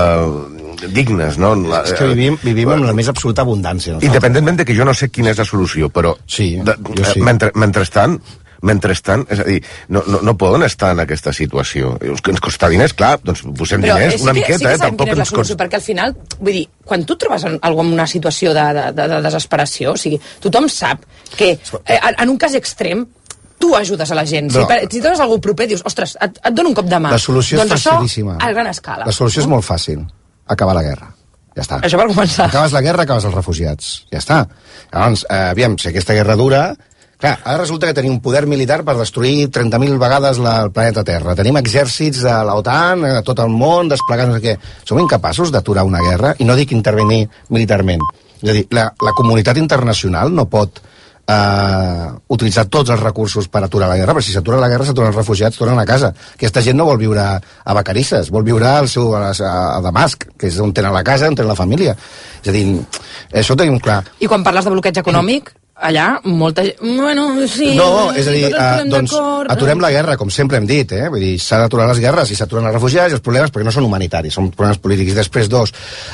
eh, dignes, no? La, és que vivim, vivim amb la més absoluta abundància. No? Independentment de que jo no sé quina és la solució, però sí, de, jo sí. mentre, mentrestant mentrestant, és a dir, no, no, no poden estar en aquesta situació. Que ens costa diners, clar, doncs posem però diners, sí una que, miqueta, sí que eh? Tampoc quina és la ens solució, costa... perquè al final, vull dir, quan tu trobes en, algú en una situació de, de, de, de desesperació, o sigui, tothom sap que eh, en un cas extrem tu ajudes a la gent. No. Si, si tens algú proper, dius, ostres, et, et dono un cop de mà. La solució doncs és facilíssima. Això a gran escala. La solució no? és molt fàcil. Acabar la guerra. Ja està. Això per començar. Acabes la guerra, acabes els refugiats. Ja està. Llavors, eh, aviam, si aquesta guerra dura... Clar, ara resulta que tenim un poder militar per destruir trenta mil vegades la, el planeta Terra. Tenim exèrcits de l'OTAN, a tot el món, desplegats, no sé què. Som incapaços d'aturar una guerra, i no dic intervenir militarment. És a dir, la, la comunitat internacional no pot eh, utilitzar tots els recursos per aturar la guerra, perquè si s'atura la guerra, s'aturen els refugiats, tornen a casa. Aquesta gent no vol viure a Vacarisses, vol viure al seu, a, a Damasc, que és on tenen la casa, on tenen la família. És a dir, això ho tenim clar. I quan parles de bloqueig econòmic, allà, molta gent... Bueno, sí... No, és a dir, uh, doncs aturem la guerra, com sempre hem dit, eh? Vull dir, s'ha d'aturar les guerres i s'aturen els refugiats i els problemes, perquè no són humanitaris, són problemes polítics. Després, dos,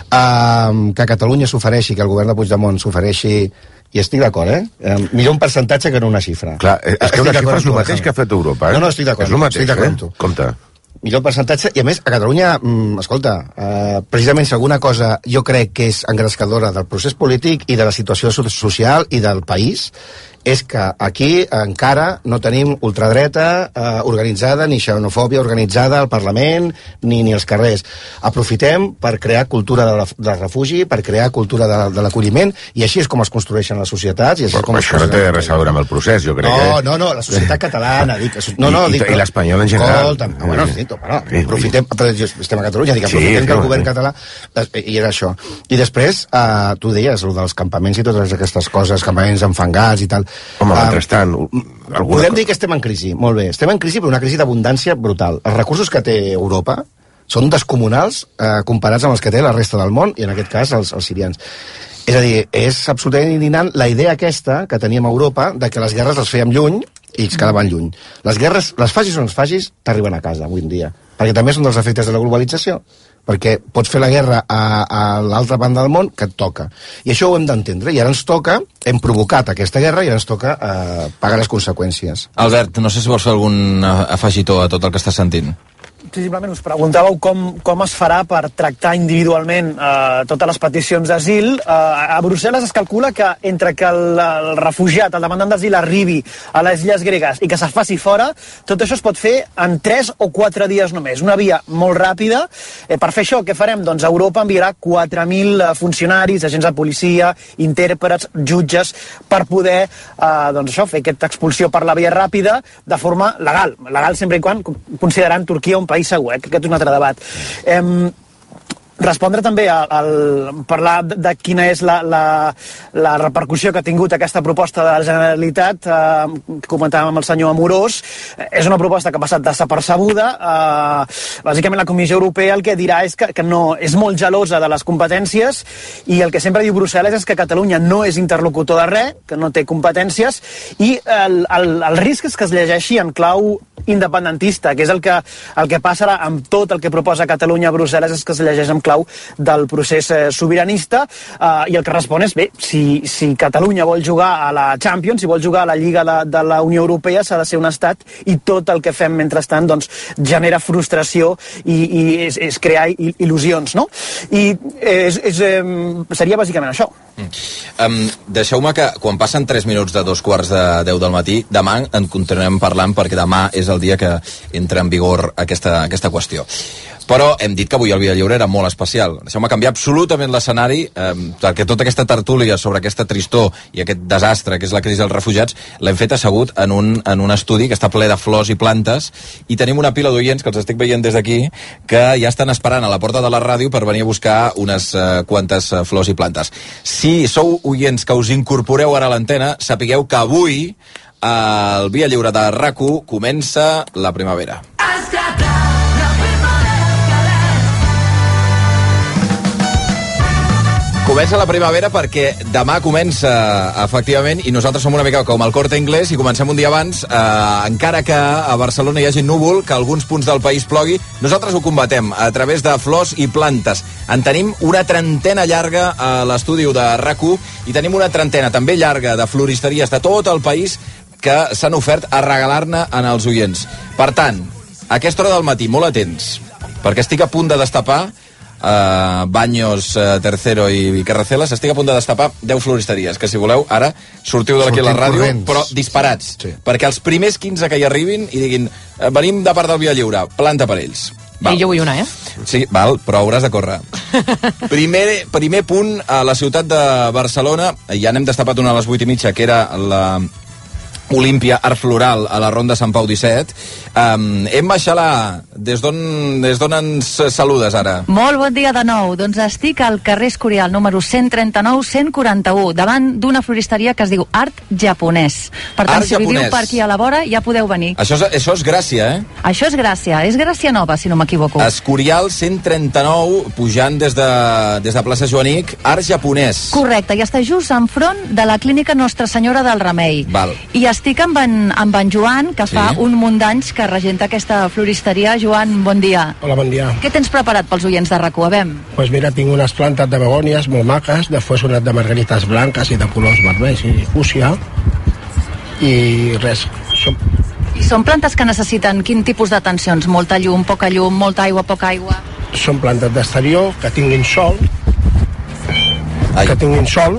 uh, que Catalunya s'ofereixi, que el govern de Puigdemont s'ofereixi, i estic d'acord, eh? Uh, millor un percentatge que no una xifra. Clar, és que una xifra és el mateix que ha fet Europa, eh? No, no, estic d'acord. És el mateix, estic eh? Compte. Millor percentatge, i a més a Catalunya, mm, escolta, eh, precisament si alguna cosa jo crec que és engrescadora del procés polític i de la situació social i del país, és que aquí encara no tenim ultradreta eh, organitzada, ni xenofòbia organitzada al Parlament, ni, ni als carrers. Aprofitem per crear cultura de, la, de refugi, per crear cultura de, de l'acolliment, i així és com es construeixen les societats. I així Però, com això no té res a veure amb el procés, jo crec. No, eh? no, no, la societat catalana, dic... No, no, I, dic, i l'espanyol en general. Escolta, bueno, sí, bueno, aprofitem, estem a Catalunya, dic, aprofitem sí, que el govern sí. català... I era això. I després, eh, tu deies, el dels campaments i totes aquestes coses, campaments enfangats i tal... Home, mentrestant... Uh, podem dir que estem en crisi, molt bé. Estem en crisi per una crisi d'abundància brutal. Els recursos que té Europa són descomunals eh, comparats amb els que té la resta del món, i en aquest cas els, els sirians. És a dir, és absolutament indignant la idea aquesta que teníem a Europa de que les guerres les fèiem lluny i es quedaven lluny. Les guerres, les facis o no les facis, t'arriben a casa avui en dia. Perquè també són dels efectes de la globalització. Perquè pots fer la guerra a, a l'altra banda del món que et toca. I això ho hem d'entendre. I ara ens toca, hem provocat aquesta guerra i ara ens toca eh, pagar les conseqüències. Albert, no sé si vols fer algun afegitó a tot el que estàs sentint. Sí, simplement us preguntàveu com, com es farà per tractar individualment eh, totes les peticions d'asil. Eh, a Brussel·les es calcula que entre que el, el refugiat, el demandant d'asil, arribi a les illes gregues i que se'l faci fora, tot això es pot fer en tres o quatre dies només. Una via molt ràpida. Eh, per fer això, què farem? Doncs Europa enviarà quatre mil funcionaris, agents de policia, intèrprets, jutges, per poder eh, doncs això, fer aquesta expulsió per la via ràpida de forma legal. Legal sempre i quan considerant Turquia un país segur, eh? Que aquest és un altre debat. Eh, respondre també al, al parlar de, de quina és la, la, la repercussió que ha tingut aquesta proposta de la Generalitat, eh, que comentàvem amb el senyor Amorós. Eh, és una proposta que ha passat desapercebuda. Eh, bàsicament la Comissió Europea el que dirà és que, que no, és molt gelosa de les competències, i el que sempre diu Brussel·les és que Catalunya no és interlocutor de res, que no té competències, i el, el, el risc és que es llegeixi en clau independentista, que és el que, el que passa amb tot el que proposa Catalunya a Brussel·les, és que es llegeix en clau del procés eh, sobiranista, eh, i el que respon és, bé, si, si Catalunya vol jugar a la Champions, si vol jugar a la Lliga de, de la Unió Europea, s'ha de ser un estat, i tot el que fem mentrestant doncs, genera frustració i, i és, és crear il·lusions, no? I és, és, eh, seria bàsicament això. Mm. Um, deixeu-me que quan passen tres minuts de dos quarts de deu del matí, demà en continuem parlant, perquè demà és el dia que entra en vigor aquesta, aquesta qüestió. Però hem dit que avui el Via Lliure era molt especial. Deixeu-me canviar absolutament l'escenari, eh, perquè tota aquesta tertúlia sobre aquesta tristor i aquest desastre que és la crisi dels refugiats l'hem fet assegut en un, en un estudi que està ple de flors i plantes, i tenim una pila d'oients que els estic veient des d'aquí que ja estan esperant a la porta de la ràdio per venir a buscar unes eh, quantes eh, flors i plantes. Si sou oients que us incorporeu ara a l'antena, sapigueu que avui al Via Lliure de R A C u comença la primavera. Comença la primavera perquè demà comença, efectivament, i nosaltres som una mica com el Corte Inglés i comencem un dia abans, eh, encara que a Barcelona hi hagi núvol, que alguns punts del país plogui, nosaltres ho combatem a través de flors i plantes. En tenim una trentena llarga a l'estudi de R A C u i tenim una trentena també llarga de floristeries de tot el país que s'han ofert a regalar-ne en els oients. Per tant, a aquesta hora del matí, molt atents, perquè estic a punt de destapar uh, Baños, uh, Tercero i Carraceles, estic a punt de destapar deu floristeries, que si voleu, ara sortiu d'aquí a la ràdio, corrents. Però disparats, sí. Perquè els primers quinze que hi arribin i diguin, venim de part del Via Lliure, planta per ells. Val. I jo vull una, eh? Sí, val, però hauràs de córrer. Primer, primer punt a la ciutat de Barcelona, ja n'hem destapat una a les vuit i mitja, que era la Olímpia Art Floral a la Ronda Sant Pau disset. Um, Emma Xalà, des d'on des d'on ens saludes ara? Molt bon dia de nou. Doncs estic al carrer Escorial, número cent trenta-nou cent quaranta-u, davant d'una floristeria que es diu Art Japonès. Per tant, Art si Japonès. viviu per aquí a la vora, ja podeu venir. Això és, això és Gràcia, eh? Això és Gràcia, és Gràcia Nova, si no m'equivoco. Escorial cent trenta-nou, pujant des de, des de plaça Joanic, Art Japonès. Correcte, i està just enfront de la clínica Nostra Senyora del Remei. Val. I estic amb en, amb en Joan, que fa Sí. un munt d'anys que regenta aquesta floristeria. Joan, bon dia. Hola, bon dia. Què tens preparat pels oients de RAC u? A veure. Pues mira, tinc unes plantes de begònies molt maques, després unes de margarites blanques i de colors vermells i fúcsia, i res. Som... I són plantes que necessiten quin tipus d'atencions? Molta llum, poca llum, molta aigua, poca aigua? Són plantes d'exterior que tinguin sol, Ai. que tinguin sol,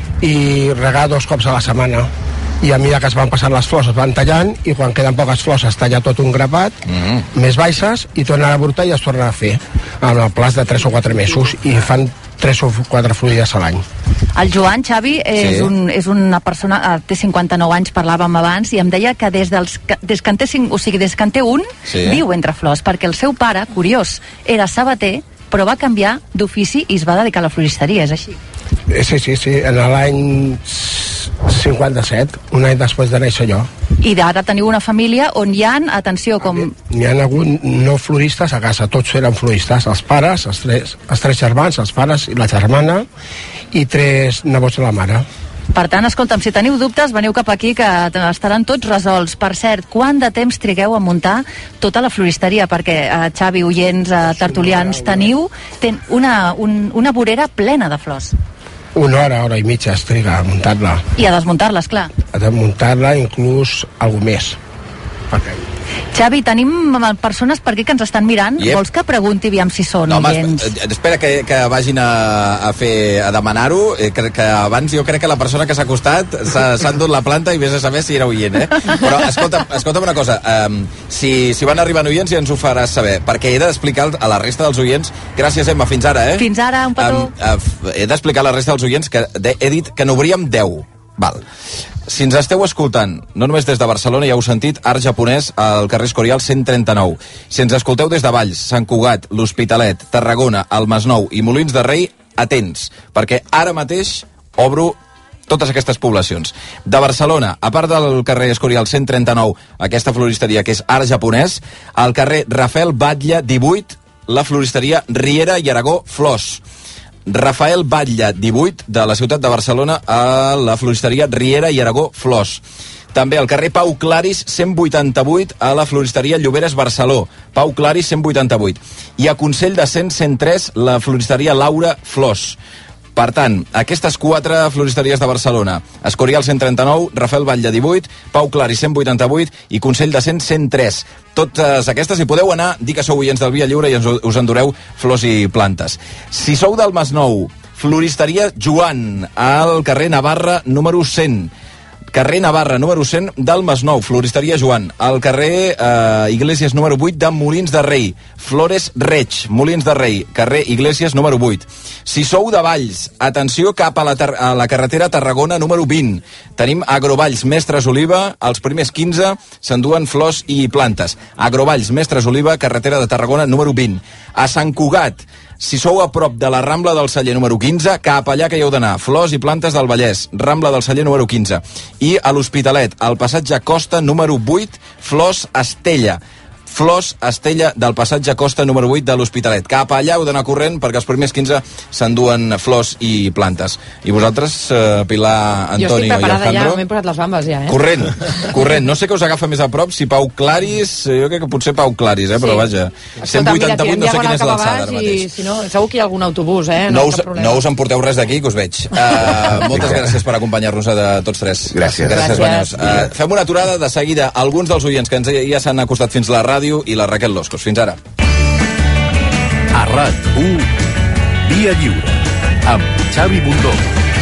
i regar dos cops a la setmana. I a mesura que es van passant les flors es van tallant, i quan queden poques flors es talla tot un grapat, mm. més baixes, i tornen a brotar i es tornen a fer en el plaç de tres o quatre mesos, i fan tres o quatre florides a l'any. El Joan, Xavi, és, Sí. un, és una persona, té cinquanta-nou anys, parlàvem abans, i em deia que des, dels, des, que en té cinc, o sigui, des que en té un, Sí. viu entre flors, perquè el seu pare, curiós, era sabater, però va canviar d'ofici i es va dedicar a la floristeria, és així? Sí, sí, sí, en l'any cinquanta-set, un any després de néixer jo. I d'ara teniu una família on hi ha, atenció, com... N'hi ha hagut no floristes a casa, tots eren floristes, els pares, els tres, els tres germans, els pares i la germana, i tres nebots de la mare. Per tant, escolta'm, si teniu dubtes, veniu cap aquí, que estaran tots resolts. Per cert, quant de temps trigueu a muntar tota la floristeria? Perquè, eh, Xavi, oients, eh, tertulians, teniu ten una, un, una vorera plena de flors. Una hora, hora i mitja es triga a muntar-la. I a desmuntar-les, clar. A desmuntar-la inclús alguna més. Perquè... Xavi, tenim persones per aquí que ens estan mirant. Yep. Vols que pregunti aviam si són No, home, oients? es- espera que, que vagin a, a fer a demanar-ho, eh, que, que abans jo crec que la persona que s'ha acostat s'ha s'ha endut la planta i vés a saber si era oient, eh? Però escolta'm, escolta'm una cosa, um, si, si van arribant oients ja ens ho faràs saber, perquè he d'explicar a la resta dels oients, gràcies Emma, fins ara, eh? Fins ara, un petó. Um, uh, he d'explicar a la resta dels oients que de, he dit que n'obríem deu. Val. Si ens esteu escoltant, no només des de Barcelona, ja heu sentit, Art Japonès al carrer Escorial cent trenta-nou. Si ens escolteu des de Valls, Sant Cugat, l'Hospitalet, Tarragona, el Masnou i Molins de Rei, atents, perquè ara mateix obro totes aquestes poblacions. De Barcelona, a part del carrer Escorial cent trenta-nou, aquesta floristeria que és Art Japonès, al carrer Rafael Batlle divuit, la floristeria Riera i Aragó Flors. Rafael Batlle divuit, de la ciutat de Barcelona, a la floristeria Riera i Aragó Flors. També al carrer Pau Claris cent vuitanta-vuit, a la floristeria Lloberes Barceló. Pau Claris cent vuitanta-vuit. I a Consell de Cent cent tres, la floristeria Laura Flors. Per tant, aquestes quatre floristeries de Barcelona, Escorial cent trenta-nou, Rafael Batlle divuit, Pau Claris cent vuitanta-vuit i Consell de Cent cent tres. Totes aquestes hi podeu anar, dir que sou oients del Via Lliure i ens, us endureu flors i plantes. Si sou del Masnou, floristeria Joan, al carrer Navarra número cent. Carrer Navarra, número cent, del Masnou, floristeria Joan. Al carrer eh, Iglesias, número vuit, de Molins de Rei. Flores Reig, Molins de Rei, carrer Iglesias, número vuit. Si sou de Valls, atenció cap a la, a la carretera Tarragona, número vint. Tenim Agrovalls, Mestres Oliva, els primers quinze s'enduen flors i plantes. Agrovalls, Mestres Oliva, carretera de Tarragona, número vint. A Sant Cugat, si sou a prop de la Rambla del Celler número quinze, cap allà que hi heu d'anar. Flors i plantes del Vallès, Rambla del Celler número quinze. I a l'Hospitalet, al passatge Costa número vuit, Flors Estella. Flors Estella del passatge Costa número vuit de l'Hospitalet. Cap allà heu d'anar corrent perquè els primers quinze s'enduen flors i plantes. I vosaltres, eh, Pilar, Antoni jo estic i preparada Alejandro? ja, m'he posat les bambes ja, eh? Corrent, corrent. No sé què us agafa més a prop, si Pau Claris, jo crec que potser Pau Claris, eh? Però Sí. vaja, Escolta, cent vuitanta-vuit, mira, no sé quina és cap a l'alçada baix ara mateix. I, si no, segur que hi ha algun autobús, eh? No, No, us, cap problema. no us emporteu res d'aquí, que us veig. Uh, moltes gràcies per acompanyar-nos a de tots tres. Gràcies. Gràcies, Gràcies. Banyos. Uh, fem una aturada de seguida. Alguns dels oients que ens ja s'han acostat fins a la ràdio i la Raquel Loscos. Fins ara. A RAC u Via Lliure, amb Xavi Bundó.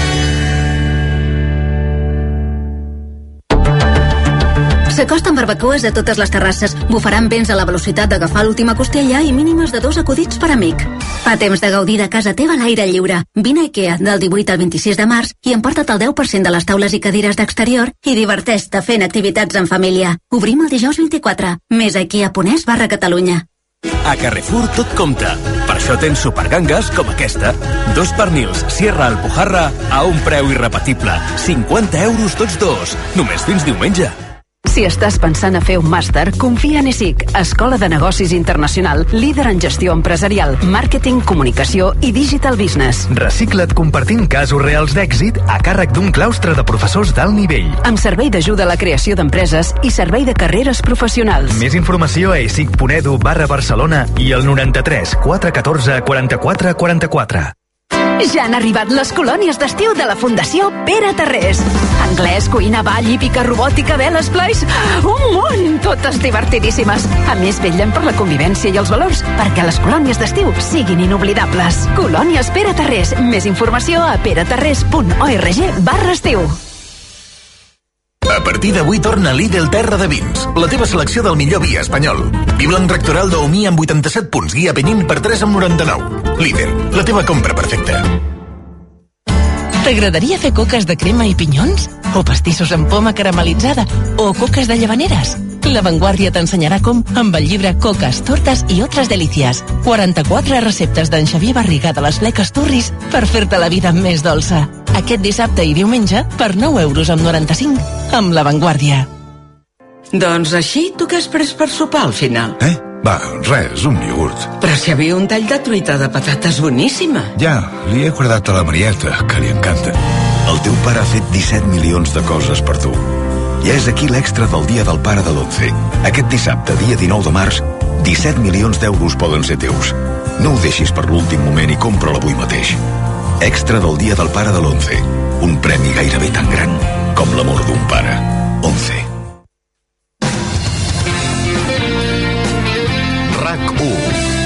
S'acosten barbacoes a totes les terrasses, bufaran vents a la velocitat d'agafar l'última costella i mínimes de dos acudits per amic. Fa temps de gaudir de casa teva a l'aire lliure. Vine a IKEA del divuit al vint-i-sis de març i emporta't el deu per cent de les taules i cadires d'exterior i diverteix-te fent activitats en família. Obrim el dijous vint-i-quatre. Més a ikea.es barra Catalunya. A Carrefour tot compta. Per això tens supergangues com aquesta. Dos pernils Sierra Alpujarra a un preu irrepetible. cinquanta euros tots dos. Només fins diumenge. Si estàs pensant a fer un màster, confia en ESIC, Escola de Negocis Internacional, líder en gestió empresarial, màrqueting, comunicació i digital business. Recicla't compartint casos reals d'èxit a càrrec d'un claustre de professors d'alt nivell. Amb servei d'ajuda a la creació d'empreses i servei de carreres professionals. Més informació a esic.edu barra Barcelona i al noranta-tres quatre catorze quaranta-quatre quaranta-quatre. Ja han arribat les colònies d'estiu de la Fundació Pere Tarrés. Anglès, cuina, ball, hípica, robòtica, veles, plais... Un munt! Totes divertidíssimes. A més, vetllen per la convivència i els valors perquè les colònies d'estiu siguin inoblidables. Colònies Pere Tarrés. Més informació a peretarrés.org barra estiu. A partir d'avui torna Lidl Terra de Vins, la teva selecció del millor vi espanyol. Vi blanc rectoral d'Aumí amb vuitanta-set punts, guia Penyín per tres amb noranta-nou. Lidl, la teva compra perfecta. T'agradaria fer coques de crema i pinyons? O pastissos amb poma caramelitzada? O coques de llavaneres? La Vanguardia t'ensenyarà com amb el llibre Coques, Tortes i Otras Delicias. quaranta-quatre receptes d'en Xavier Barriga de les Fleques Turris per fer-te la vida més dolça. Aquest dissabte i diumenge per nou euros amb noranta-cinc amb La Vanguardia. Doncs així, tu què has pres per sopar al final? Eh? Va, res, un iogurt. Però si havia un tall de truita de patates boníssima. Ja, li he guardat a la Marieta, que li encanta. El teu pare ha fet disset milions de coses per tu. Ja és aquí l'extra del Dia del Pare de l'onze. Aquest dissabte, dia dinou de març, disset milions d'euros poden ser teus. No ho deixis per l'últim moment i compra'l avui mateix. Extra del Dia del Pare de l'onze. Un premi gairebé tan gran com l'amor d'un pare. onze. RAC u.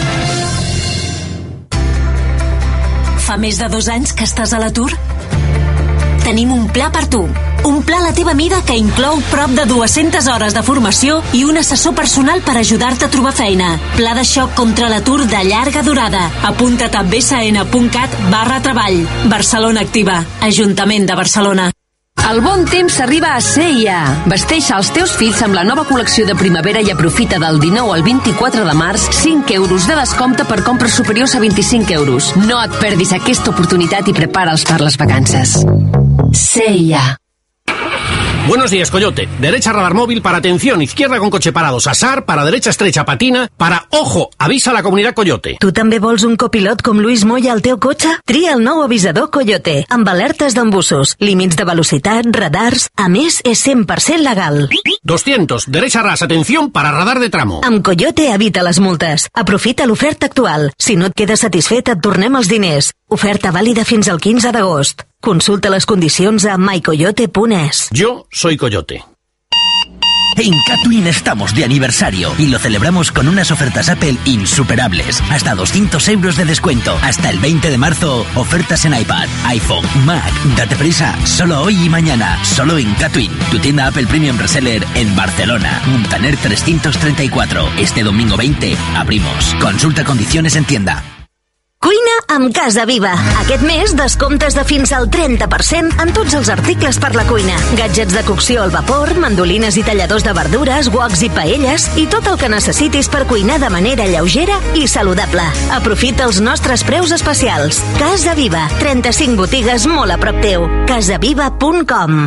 Fa més de dos anys que estàs a l'atur? Tenim un pla per tu. Un pla a la teva mida que inclou prop de dues-centes hores de formació i un assessor personal per ajudar-te a trobar feina. Pla de xoc contra l'atur de llarga durada. Apunta't a bsn.cat barra treball. Barcelona Activa. Ajuntament de Barcelona. El bon temps arriba a C i A. Vesteix els teus fills amb la nova col·lecció de primavera i aprofita del dinou al vint-i-quatre de març cinc euros de descompte per compres superiors a vint-i-cinc euros. No et perdis aquesta oportunitat i prepara'ls per les vacances. C i A. Buenos días, Coyote. Derecha radar móvil para atención, izquierda con coche parado, Sasar, para derecha estrecha patina, para ojo, avisa a la comunidad Coyote. Tu també vols un copilot com Luis Moya al teu cotxe? Tria el nou avisador Coyote, amb alertes d'embussos, límits de velocitat, radars... A més, és cent per cent legal. doscientos, derecha ras, atención, para radar de tramo. Amb Coyote evita les multes. Aprofita l'oferta actual. Si no et quedes satisfet, et tornem els diners. Oferta vàlida fins al quinze d'agost. Consulta les condicions a my coyote punt es. Yo soy Coyote. En Catwin estamos de aniversario y lo celebramos con unas ofertas Apple insuperables. Hasta doscientos euros de descuento. Hasta el veinte de marzo, ofertas en iPad, iPhone, Mac. Date prisa, solo hoy y mañana. Solo en Catwin, tu tienda Apple Premium Reseller en Barcelona. Montaner trescientos treinta y cuatro. Este domingo veinte, abrimos. Consulta condiciones en tienda. Cuina amb Casa Viva. Aquest mes, descomptes de fins al trenta per cent en tots els articles per la cuina. Gadgets de cocció al vapor, mandolines i talladors de verdures, woks i paelles i tot el que necessitis per cuinar de manera lleugera i saludable. Aprofita els nostres preus especials. Casa Viva. trenta-cinc botigues molt a prop teu. casaviva punt com.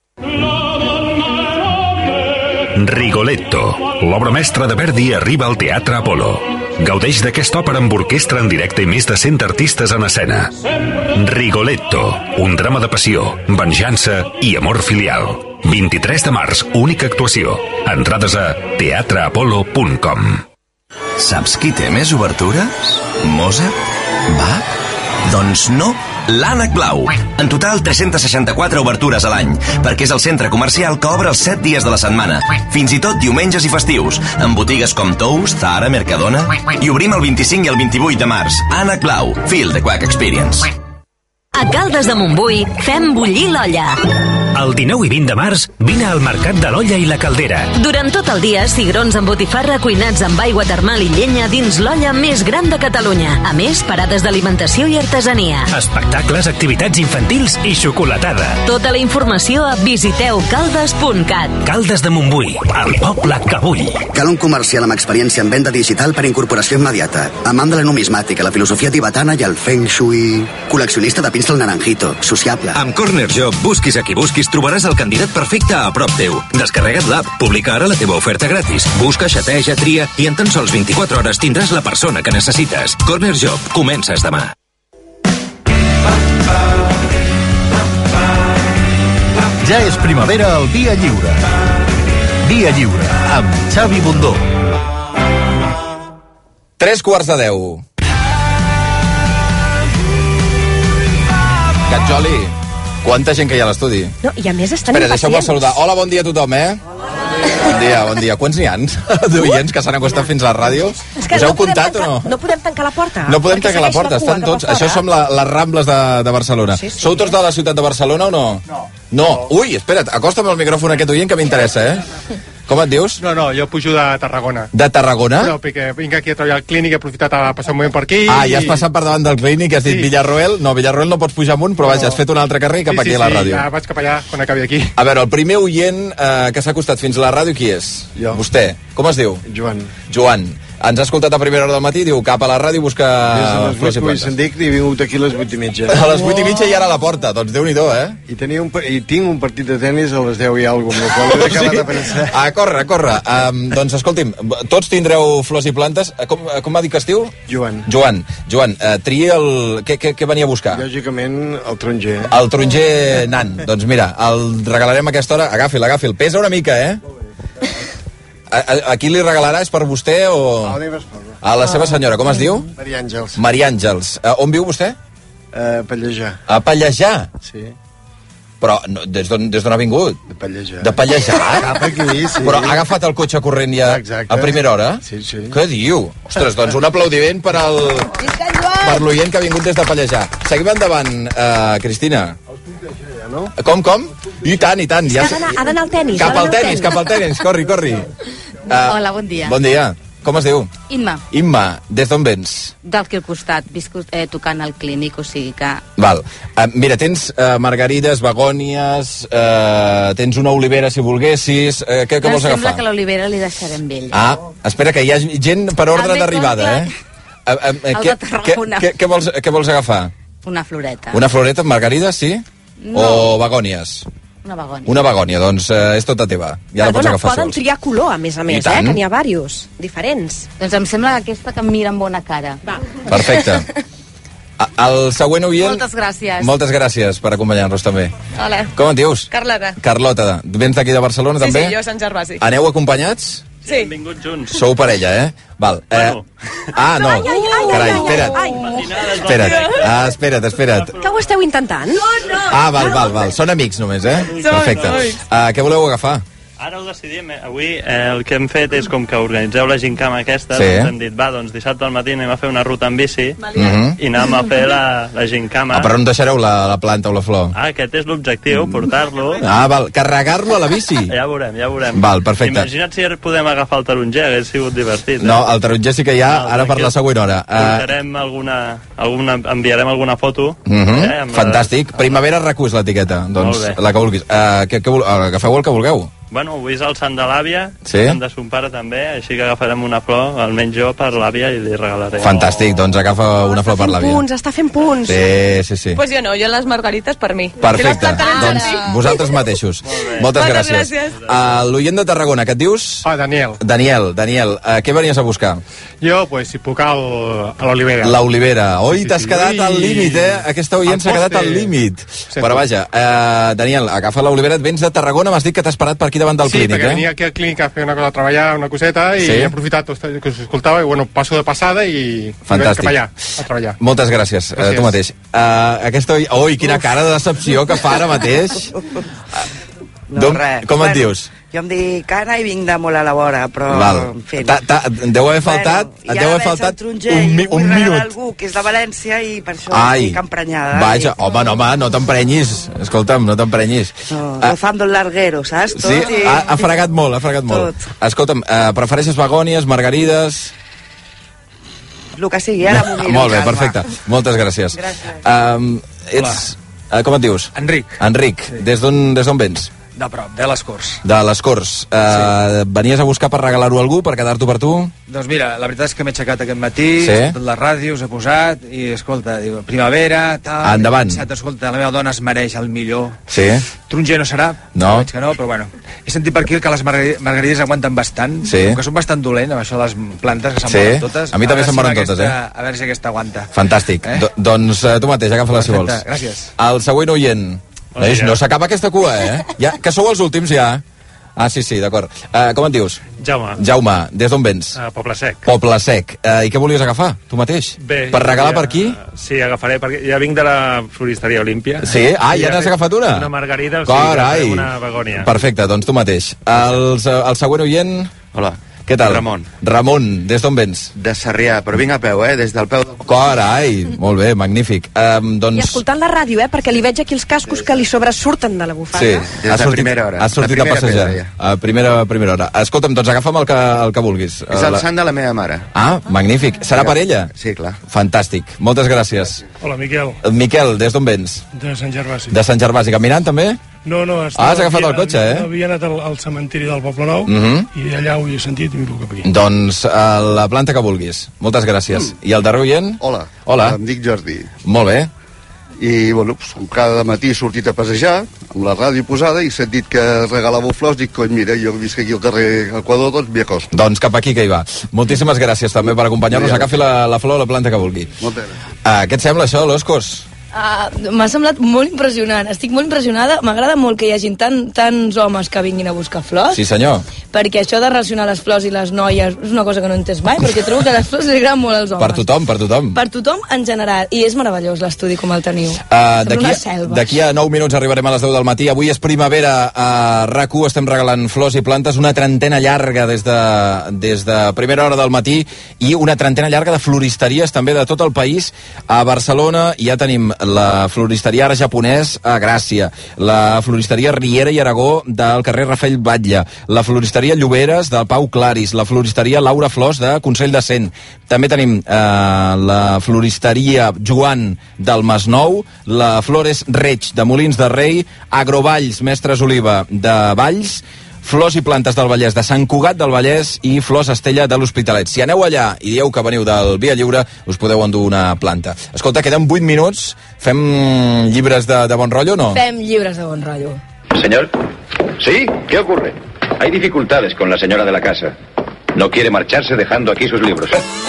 Rigoletto, l'obra mestra de Verdi, arriba al Teatre Apolo. Gaudeix d'aquesta òpera amb orquestra en directe i més de cent artistes en escena. Rigoletto, un drama de passió, venjança i amor filial. vint-i-tres de març, única actuació. Entrades a teatre apolo punt com. Saps qui té més obertures? Mozart? Bach? Doncs no. l'Ànec Blau. En total, tres-centes seixanta-quatre obertures a l'any, perquè és el centre comercial que obre els set dies de la setmana, fins i tot diumenges i festius, amb botigues com Tous, Zara, Mercadona, i obrim el vint-i-cinc i el vint-i-vuit de març. Ànec Blau, feel the Quack Experience. A Caldes de Montbui fem bullir l'olla. El dinou i vint de març vine al Mercat de l'Olla i la Caldera. Durant tot el dia, cigrons amb botifarra cuinats amb aigua termal i llenya dins l'olla més gran de Catalunya. A més, parades d'alimentació i artesania. Espectacles, activitats infantils i xocolatada. Tota la informació a visiteu caldes punt cat. Caldes de Montbui, el poble que vull. Cal un comercial amb experiència en venda digital per incorporació immediata. Amant de la numismàtica, la filosofia tibetana i el feng shui. Col·leccionista de pins del naranjito, sociable. Amb Corner Job, busquis a qui busquis, trobaràs el candidat perfecte a prop teu. Descarrega't l'app, publica ara la teva oferta gratis. Busca, xateja, tria i en tan sols vint-i-quatre hores tindràs la persona que necessites. Corner Job, comences demà. Ja és primavera al Via Lliure. Via Lliure, amb Xavi Bundó. Tres quarts de deu. Catjoli, quanta gent que hi ha a l'estudi. No, i a més estan Espera, impacients. deixeu-me saludar. Hola, bon dia a tothom, eh? Bon dia, bon dia. Quants n'hi ha d'oients que s'han acostat fins a la ràdio? És que Us heu no podem comptat o tancar- no? No podem tancar la porta. No podem perquè tancar la segueix porta, cua estan cap tots... a fora. Això som la, les Rambles de, de Barcelona. Sí, sí. Sou tots de la ciutat de Barcelona o no? No. No. Ui, espera't, acosta'm el micròfon a aquest oient que m'interessa, eh? Com et dius? No, no, jo pujo de Tarragona. De Tarragona? No, perquè vinc aquí a treballar al clínic, he aprofitat a passar un moment per aquí. Ah, ja has passat per davant del clínic i has dit Sí. Villarroel. No, Villarroel no pots pujar amunt, però vaja, has fet un altre carrer i cap sí, aquí sí, a la sí, ràdio. ja vaig cap allà quan acabi aquí. A veure, el primer oient eh, que s'ha acostat fins a la ràdio, qui és? Jo. Vostè. Com es diu? Joan. Joan. Ens ha escoltat a primera hora del matí, diu cap a la ràdio busca Des de les flors i vuit plantes. se'n dic i he vingut aquí a les vuit i mitja. A les vuit i mitja ja era a la porta, doncs Déu-n'hi-do, eh? I, tenia un, pa- I tinc un partit de tennis a les deu i alguna cosa, amb la qual he acabat de pensar. A córrer, a córrer. Um, doncs escolti'm, tots tindreu flors i plantes. Eh, Com, eh, com va dir que es diu? Joan. Joan. Joan, uh, tria el... Què, què, què venia a buscar? Lògicament, el taronger. El taronger nan. Doncs mira, el regalarem a aquesta hora. Agafi'l, agafi'l. Pesa una mica, eh? A, a, a qui li regalarà? És per vostè o...? A la meva esposa. A la seva senyora. Com es diu? Maria Àngels. Maria Àngels. Uh, on viu vostè? Uh, Pallejà. A Pallejà? Sí. Però no, des d'on des d'on ha vingut? De Pallejà. De Pallejà? Cap aquí, sí. Però ha agafat el cotxe corrent ja Exacte. a primera hora? Sí, sí. Què diu? Ostres, doncs un aplaudiment per al per l'oient que ha vingut des de Pallejà. Seguim endavant, uh, Cristina. No? Com, com? I tant, i tant. És que ha d'anar- ha d'anar al tenis. Cap ha al d'anar tenis, cap al tenis. Corri, corri. Uh, Hola, bon dia. Bon dia. Com es diu? Imma, Imma, des d'on vens? d'aquí al costat, viscut eh, tocant al clínic, o sigui que... Val. Uh, mira, tens uh, margarides, begònies, uh, tens una olivera si volguessis. Uh, què, què Em vols sembla agafar? que l'olivera li deixarem vell. Ah, espera, que hi ha gent per ordre També d'arribada, compte- eh? Uh, uh, El què, de Tarragona. què, què, què, vols, què vols agafar? Una floreta. Una floreta amb margarides, sí? No. O begònies? Una begònia. Una begònia, doncs eh, és tota teva. Ja la pots Perdona, agafar poden sols. triar color, a més a més, tant. eh? Que n'hi ha diversos, diferents. Doncs em sembla que aquesta que em mira amb bona cara. Va. Perfecte. A- El següent oient... Moltes gràcies. Moltes gràcies per acompanyar-nos també. Hola. Com et dius? Carlota. Carlota. Vens d'aquí de Barcelona Sí, també? sí, jo Sant Gervasi. Aneu acompanyats? Sí. Hem vingut junts. Sou parella, eh? Val. Bueno. Eh... Ah, no. Ai, ai, ai, Carai, ai, ai, espera't. ai. Espera't. Ah, espera't, espera't. Que ho esteu intentant? No, no. Ah, val, val, val. Són amics només, eh? Som Perfecte. amics. Uh, què voleu agafar? Ara ho decidim. eh? Avui eh, el que hem fet és com que organitzeu la gincama aquesta, Sí. doncs hem dit, va, doncs dissabte al matí anem a fer una ruta en bici Mhm. i anem a fer la, la gincama. Ah, per on deixareu la, la planta o la flor? Ah, aquest és l'objectiu, portar-lo. Ah, val. Carregar-lo a la bici? Ja veurem, ja veurem. Val, perfecte. Imagina't si podem agafar el taronger, hagués sigut divertit. Eh? No, el taronger sí que hi ha, No, ara per la següent hora. Uh, Portarem alguna, alguna, enviarem alguna foto. uh -huh. eh, amb la- Fantàstic. Primavera recull l'etiqueta. Doncs Molt bé. la que vulguis. Uh, que, que, vol- agafeu el que vulgueu. Bueno, avui és el sant de l'àvia, Sí? el sant de son pare també, així que agafarem una flor, almenys jo, per l'àvia i li regalaré. Fantàstic, doncs agafa una flor per l'àvia. Punts, està fent punts. Sí, sí, sí. Pues jo no, jo les margarites per mi. Perfecte, I les plantarem doncs vosaltres mateixos. Moltes Moltes gràcies. gràcies. Uh, L'oient de Tarragona, que et dius? Ah, Daniel. Daniel, Daniel, uh, què venies a buscar? Jo, pues, si puc al, a l'Olivera. L'Olivera. Oi, Sí, sí, t'has sí. quedat al Ui. límit, eh? Aquesta oient Al s'ha quedat poste. al límit. Sento. Però vaja, uh, Daniel, agafa l'Olivera, et vens de Tarragona, m'has dit que t'has parat per aquí davant del sí, clínic, perquè eh? venia aquí al clínic a fer una cosa, a treballar, una coseta, i Sí. he aprofitat que us escoltava, i bueno, passo de passada i Fantàstic. cap allà, a treballar. Moltes gràcies, gràcies. Uh, tu mateix. Uh, aquesta... Ui, quina cara de decepció que fa ara mateix. No, Dom, res. com Bueno, et dius? Jo em dic Anna i vinc de molt a la vora, però... Val. En fi. Ta, ta, deu haver faltat, Bueno, et deu haver faltat un, mi, un minut. algú que és de València i per això Ai, estic emprenyada. vaja, I... home, no, home, no t'emprenyis. Escolta'm, no t'emprenyis. No, Ah, rozando el larguero, saps? Tot sí, i... ha, ha fregat molt, ha fregat molt. Escolta'm, uh, prefereixes begònies, margarides... El que sigui, ara m'ho miro. Molt bé, calma. perfecte. Moltes gràcies. Gràcies. Um, ets... Uh, com et dius? Enric. Enric, sí. des d'on des d'on vens? De prop, de les Corts. De les Corts. Uh, sí. Venies a buscar per regalar-ho a algú, per quedar-t'ho per tu? Doncs mira, la veritat és que m'he aixecat aquest matí, Sí. he escoltat la ràdio, us he posat, i escolta, diu, primavera, tal... Endavant. He pensat, escolta, la meva dona es mereix el millor. Sí. Taronger no serà, No. veig que no, però bueno. He sentit per aquí que les margari- margarides aguanten bastant, Sí. com que són bastant dolent, amb això de les plantes que se'n Sí. moren totes. A mi també veure se'n si moren aquesta- totes, eh? A veure si aquesta aguanta. Fantàstic. Eh? Do, doncs uh, tu mateix, agafa-la si vols. Perfecte, gràcies. El següent oient. Bon Veus, dia. no s'acaba aquesta cua, eh? Ja, que sou els últims, ja. Ah, sí, sí, d'acord. Uh, com et dius? Jaume. Jaume, des d'on vens? A Poble Sec. Poble Sec. Uh, I què volies agafar, tu mateix? Bé, Per regalar ja- per aquí? Sí, agafaré, perquè ja vinc de la floristeria Olímpia. Sí? Ah, ja n'has agafat una? Una margarida, o Carai. sigui, una begònia. Perfecte, doncs tu mateix. Els, eh, el següent oient... Hola. Què tal? Ramon. Ramon, des d'on vens? De Sarrià, però vinc a peu, eh? Des del peu... Carai, molt bé, magnífic. Um, I doncs... escoltant la ràdio, eh? Perquè li veig aquí els cascos que li sobresurten de la bufanda. Sí, Des de primera hora. Ha sortit La a primera passejar. pedra, A primera, primera hora. Escolta'm, doncs agafa'm el que, el que vulguis. És el sant de la meva mare. Ah, magnífic. Serà per ella? Sí, clar. Fantàstic. Moltes gràcies. Hola, Miquel, Miquel, des d'on vens? de Sant Gervasi. De Sant Gervasi. Caminant, també? No, no, Ah, has agafat el cotxe, eh? Havia anat al, al cementiri del Poble Nou Mhm. i allà ho he sentit i m'ho cap aquí. Doncs a la planta que vulguis. Moltes gràcies. I el darrer oient? Hola. Hola. Em dic Jordi. Molt bé. I, bueno, pues, com cada matí he sortit a passejar, amb la ràdio posada, i s'ha dit que regalàveu flors, dic, cony, mira, jo visc aquí al carrer Equador, doncs m'hi acosto. Doncs cap aquí que hi va. Moltíssimes gràcies també per acompanyar-nos. Agafi la, la flor a la planta que vulgui. Moltes gràcies. Ah, què et sembla això, l'Oscos? Uh, M'ha semblat molt impressionant. Estic molt impressionada. M'agrada molt que hi hagin tan, tants homes que vinguin a buscar flors. Sí, senyor. Perquè això de relacionar les flors i les noies és una cosa que no he entès mai, perquè trobo que les flors li agraden molt als homes. Per tothom, per tothom. Per tothom en general. I és meravellós l'estudi com el teniu. Uh, Sembla D'aquí una selva. d'aquí a nou minuts arribarem a les deu del matí. Avui és primavera a RAC u, estem regalant flors i plantes, una trentena llarga des de, des de primera hora del matí i una trentena llarga de floristeries també de tot el país. A Barcelona ja tenim la floristeria Ara Japonès a Gràcia, la floristeria Riera i Aragó del carrer Rafael Batlle, la floristeria Lloberes del Pau Claris, la floristeria Laura Flors de Consell de Cent. També tenim eh, la floristeria Joan del Masnou, la Flores Reig de Molins de Rei, Agrovalls Mestres Oliva de Valls, Flors i plantes del Vallès de Sant Cugat del Vallès i Flors Estella de l'Hospitalet. Si aneu allà i dieu que veniu del Via Lliure, us podeu endur una planta. Escolta, queden vuit minuts. Fem llibres de, de bon rotllo o no? Fem llibres de bon rotllo. Señor, ¿sí? ¿Qué ocurre? Hay dificultades con la señora de la casa. No quiere marcharse dejando aquí sus libros.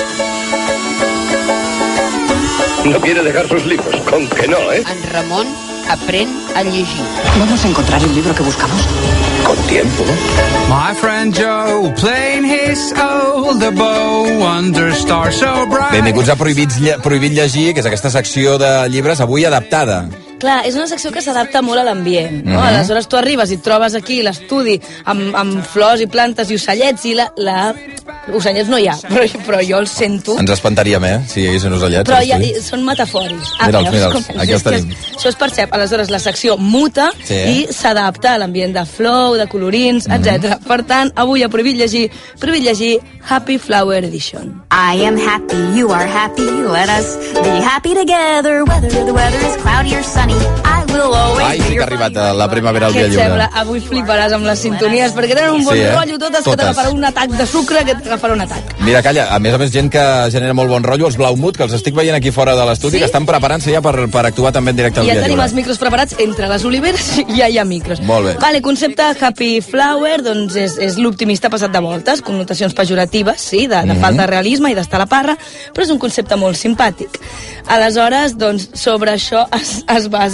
No quiere dejar sus libros, con que no, ¿eh? En Ramón aprén a llegir. ¿Vamos a encontrar el libro que buscamos? Con tiempo. My friend Joe playing his old bow under stars so bright. Benvinguts a Prohibits, lle Prohibit Llegir, que és aquesta secció de llibres avui adaptada. Clar, és una secció que s'adapta molt a l'ambient, no? Mhm. Aleshores tu arribes i et trobes aquí l'estudi amb, amb flors i plantes i ocellets i la... la... ocellets no hi ha, però, però jo els sento. Ens espantaríem, eh, si hi haguessin ocellets. Però a ja, l'estudi. són metafòrics. Mira'ls, veus mira'ls, com- aquí els és que tenim. és- Això es percep. Aleshores la secció muta Sí. i s'adapta a l'ambient de flow, de colorins, Mhm. etcètera. Per tant, avui a Prohibit Llegir, Prohibit Llegir Happy Flower Edition. I am happy, you are happy, let us be happy together. Whether the weather is cloudy or sunny, I will always Ai, be sí que ha your arribat a la primavera al Què Via et Lliure. sembla? Avui fliparàs amb les sintonies, perquè tenen un bon Sí, eh? rotllo totes, que Totes. t'agafarà un atac de sucre, que t'agafarà un atac. Mira, calla, a més a més gent que genera molt bon rotllo, els Blaumut, que els estic veient aquí fora de l'estudi, Sí? que estan preparant-se ja per, per actuar també en directe al I ja Via tenim Lliure. els micros preparats entre les oliveres i ja hi ha micros. Molt bé. Vale, concepte Happy Flower, doncs és, és l'optimista passat de voltes, connotacions pejoratives, sí, de, de Mhm. falta de realisme i d'estar a la parra, però és un concepte molt simpàtic. Aleshores, doncs, sobre això es, es basa la,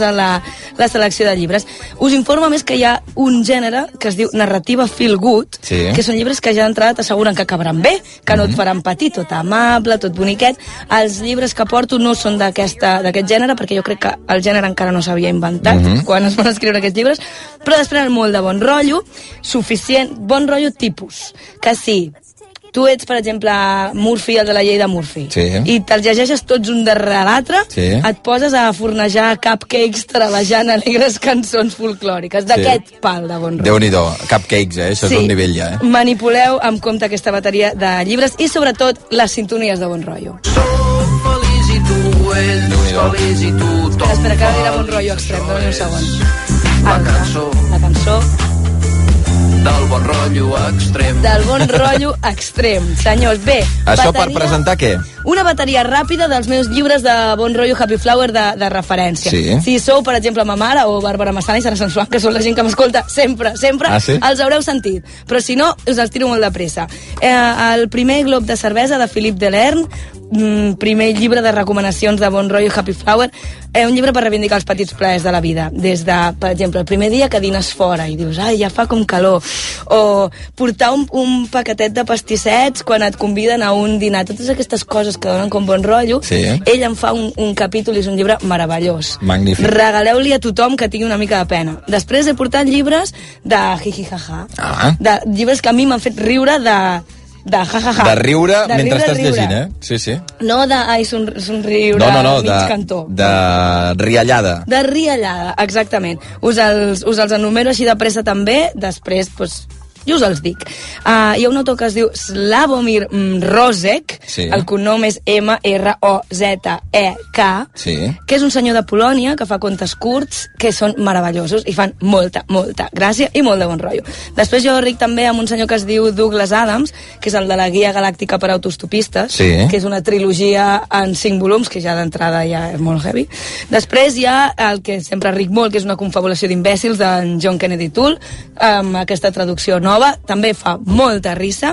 la selecció de llibres. Us informo més que hi ha un gènere que es diu narrativa feel good, sí. que són llibres que ja d'entrada t'asseguren que acabaran bé, que no et faran patir, tot amable, tot boniquet. Els llibres que porto no són d'aquest gènere, perquè jo crec que el gènere encara no s'havia inventat uh-huh. quan es van escriure aquests llibres, però després molt de bon rotllo, suficient, bon rotllo tipus, que sí, tu ets, per exemple, Murphy, el de la llei de Murphy, sí. i te'ls llegeixes tots un darrere l'altre, sí. et poses a fornejar cupcakes treballant alegres cançons folclòriques, d'aquest sí. pal de bon rotllo. Déu-n'hi-do, cupcakes, eh? Això sí. és un nivell ja, eh? Manipuleu amb compte aquesta bateria de llibres i, sobretot, les sintonies de bon rotllo. Feliç i tu ets feliç i tu Espera, espera, que ara dirà bon rotllo extrem, dona un segon. La cançó. La cançó. Del bon rotllo extrem. Del bon rotllo extrem. Senyors, bé... Això bateria, per presentar què? Una bateria ràpida dels meus llibres de bon rotllo Happy Flower de, de referència. Sí. Si sou, per exemple, ma mare o Bàrbara Massana i Sara Sansuan, que són la gent que m'escolta sempre, sempre, ah, sí? els haureu sentit. Però si no, us els tiro molt de pressa. Eh, el primer glob de cervesa de Philippe Delerne, mm, primer llibre de recomanacions de bon rotllo Happy Flower, és un llibre per reivindicar els petits plaers de la vida. Des de, per exemple, el primer dia que dines fora i dius, ai, ja fa com calor. O portar un, un paquetet de pastissets quan et conviden a un dinar. Totes aquestes coses que donen com bon rotllo. Sí. Ell en fa un, un capítol i és un llibre meravellós. Magnífic. Regaleu-li a tothom que tingui una mica de pena. Després he portat llibres de jijijaja. Ah. De llibres que a mi m'han fet riure de... de jajaja. De riure de mentre riure, estàs riure. llegint, eh? Sí, sí. No de, ai, son, somriure no, no, no, mig de, cantó. De riallada. De riallada, exactament. Us els, us els enumero així de pressa també, després, doncs, jo us els dic. Uh, hi ha un autor que es diu Slavomir Mrozek, sí. el cognom és ema erra o zeta e ka, sí. que és un senyor de Polònia que fa contes curts que són meravellosos i fan molta, molta gràcia i molt de bon rotllo. Després jo ric també amb un senyor que es diu Douglas Adams, que és el de la Guia Galàctica per Autostopistes, sí. que és una trilogia en cinc volums, que ja d'entrada ja és molt heavy. Després hi ha el que sempre ric molt, que és una confabulació d'imbècils d'en John Kennedy Toole, amb aquesta traducció nova, també fa molta risa.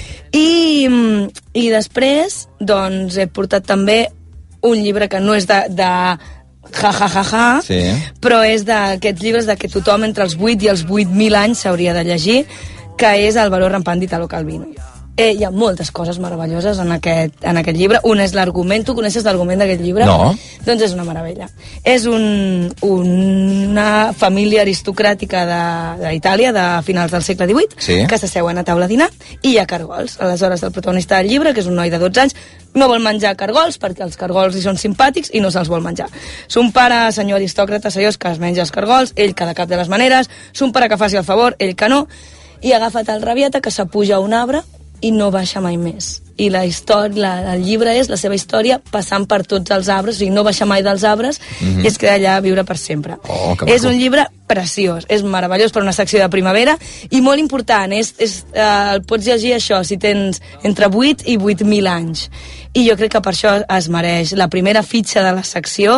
I, i després, doncs, he portat també un llibre que no és de, de ja, ja, ja, ja, sí. però és d'aquests llibres de que tothom entre els vuit i els vuit mil anys s'hauria de llegir, que és El valor rampant d'Italo Calvino. Eh, hi ha moltes coses meravelloses en aquest, en aquest llibre. Un és l'argument. Tu coneixes l'argument d'aquest llibre? No. Doncs és una meravella. És un, una família aristocràtica d'Itàlia de, de finals del segle divuit, sí. que s'asseuen a taula a dinar i hi ha cargols. Aleshores, el protagonista del llibre, que és un noi de dotze anys, no vol menjar cargols perquè els cargols li són simpàtics i no se'ls vol menjar. Son pare, senyor aristòcrata seriós, que es menja els cargols, ell que de cap de les maneres, son pare que faci el favor, ell que no, i agafa tal rabieta que s'apuja a un arbre i no baixa mai més. I la història, la, el llibre és la seva història passant per tots els arbres, o sigui, no baixa mai dels arbres mm-hmm. i es queda allà a viure per sempre. Oh, és un llibre preciós, és meravellós per una secció de primavera i molt important, és, és, eh, el pots llegir això si tens entre vuit i vuit mil anys. I jo crec que per això es mereix la primera fitxa de la secció.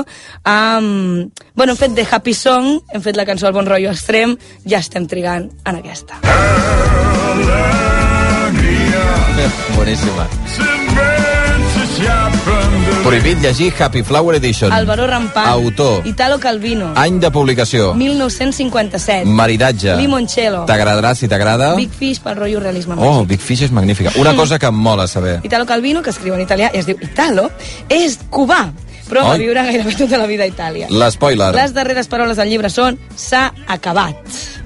Um, bueno, hem fet The Happy Song, hem fet la cançó El bon rotllo extrem, ja estem trigant en aquesta. Boníssima. Prohibit llegir Happy Flower Edition. Álvaro Rampal. Autor. Italo Calvino. Any de publicació. mil nou-cents cinquanta-set. Maridatge. Limoncello. T'agradarà si t'agrada. Big Fish pel rotllo realisme Oh, màgic. Big Fish és magnífica. Una cosa que em mola saber. Italo Calvino, que escriu en italià i es diu Italo, és cubà, però Oi. va viure gairebé tota la vida a Itàlia. L'espoiler. Les darreres paraules del llibre són s'ha acabat.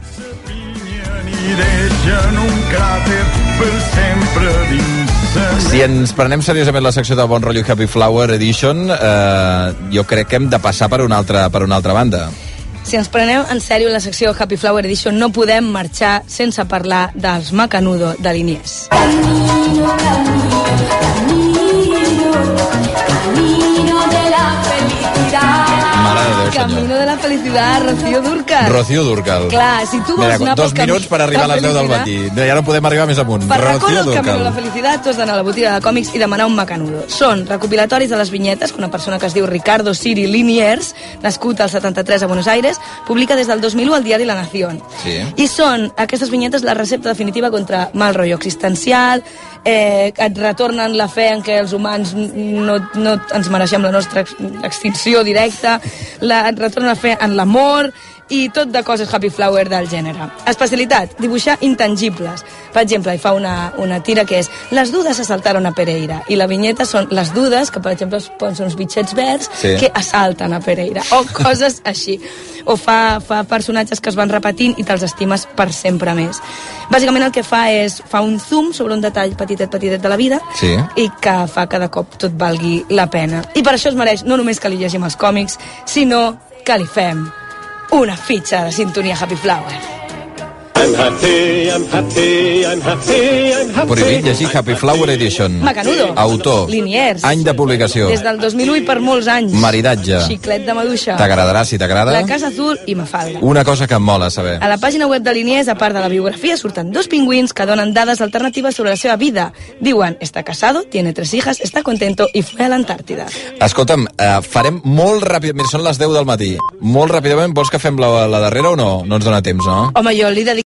I deixen un cràter per sempre dins. Si ens prenem seriosament la secció de Bon Rotllo Happy Flower Edition, eh, jo crec que hem de passar per una altra, per una altra banda. Si ens prenem en sèrio la secció Happy Flower Edition, no podem marxar sense parlar dels Macanudo de Liniers. Camino, camino, camino, camino de la felicidad. Mare de Déu, senyor. Camino de la felicidad, Rocío Dúrcal. Rocío Dúrcal. Clar, si tu vols Mira, anar dos pel minuts per arribar a les deu del matí. Ja no podem arribar més amunt. Per Rocío recórrer el Camino de la Dúrcal. Felicitat, tu has d'anar a la botiga de còmics i demanar un Macanudo. Són recopilatoris de les vinyetes que una persona que es diu Ricardo Siri Liniers, nascut al setanta-tres a Buenos Aires, publica des del dos mil u al diari La Nación. Sí. I són aquestes vinyetes la recepta definitiva contra mal rotllo existencial, eh, et retornen la fe en què els humans no, no ens mereixem la nostra ex extinció directa, la, et retornen la fe en l'amor, i tot de coses happy flower del gènere. Especialitat, dibuixar intangibles. Per exemple, hi fa una, una tira que és les dudes assaltaron a Pereira, i la vinyeta són les dudes, que per exemple són uns bitxets verds, sí, que assalten a Pereira, o coses així. O fa, fa personatges que es van repetint i te'ls estimes per sempre més. Bàsicament el que fa és, fa un zoom sobre un detall petitet, petitet de la vida, sí, i que fa que de cop tot valgui la pena. I per això es mereix no només que li llegim els còmics, sinó que li fem una fitxa de sintonia Happy Flower. I'm happy, I'm happy, I'm happy, I'm happy. Prohibit llegir Happy Flower Edition. Macanudo. Autor. Liniers. Any de publicació. Des del dos mil u i per molts anys. Maridatge. Xiclet de maduixa. T'agradarà si t'agrada. La Casa Azul i Mafalda. Una cosa que em mola saber. A la pàgina web de Liniers, a part de la biografia, surten dos pingüins que donen dades alternatives sobre la seva vida. Diuen, està casado, tiene tres hijas, està contento i fue a l'Antàrtida. Escolta'm, eh, farem molt ràpid... Mira, són les deu del matí. Molt ràpidament, vols que fem la, la darrera o no? No ens dona temps, no? Home, jo li dedico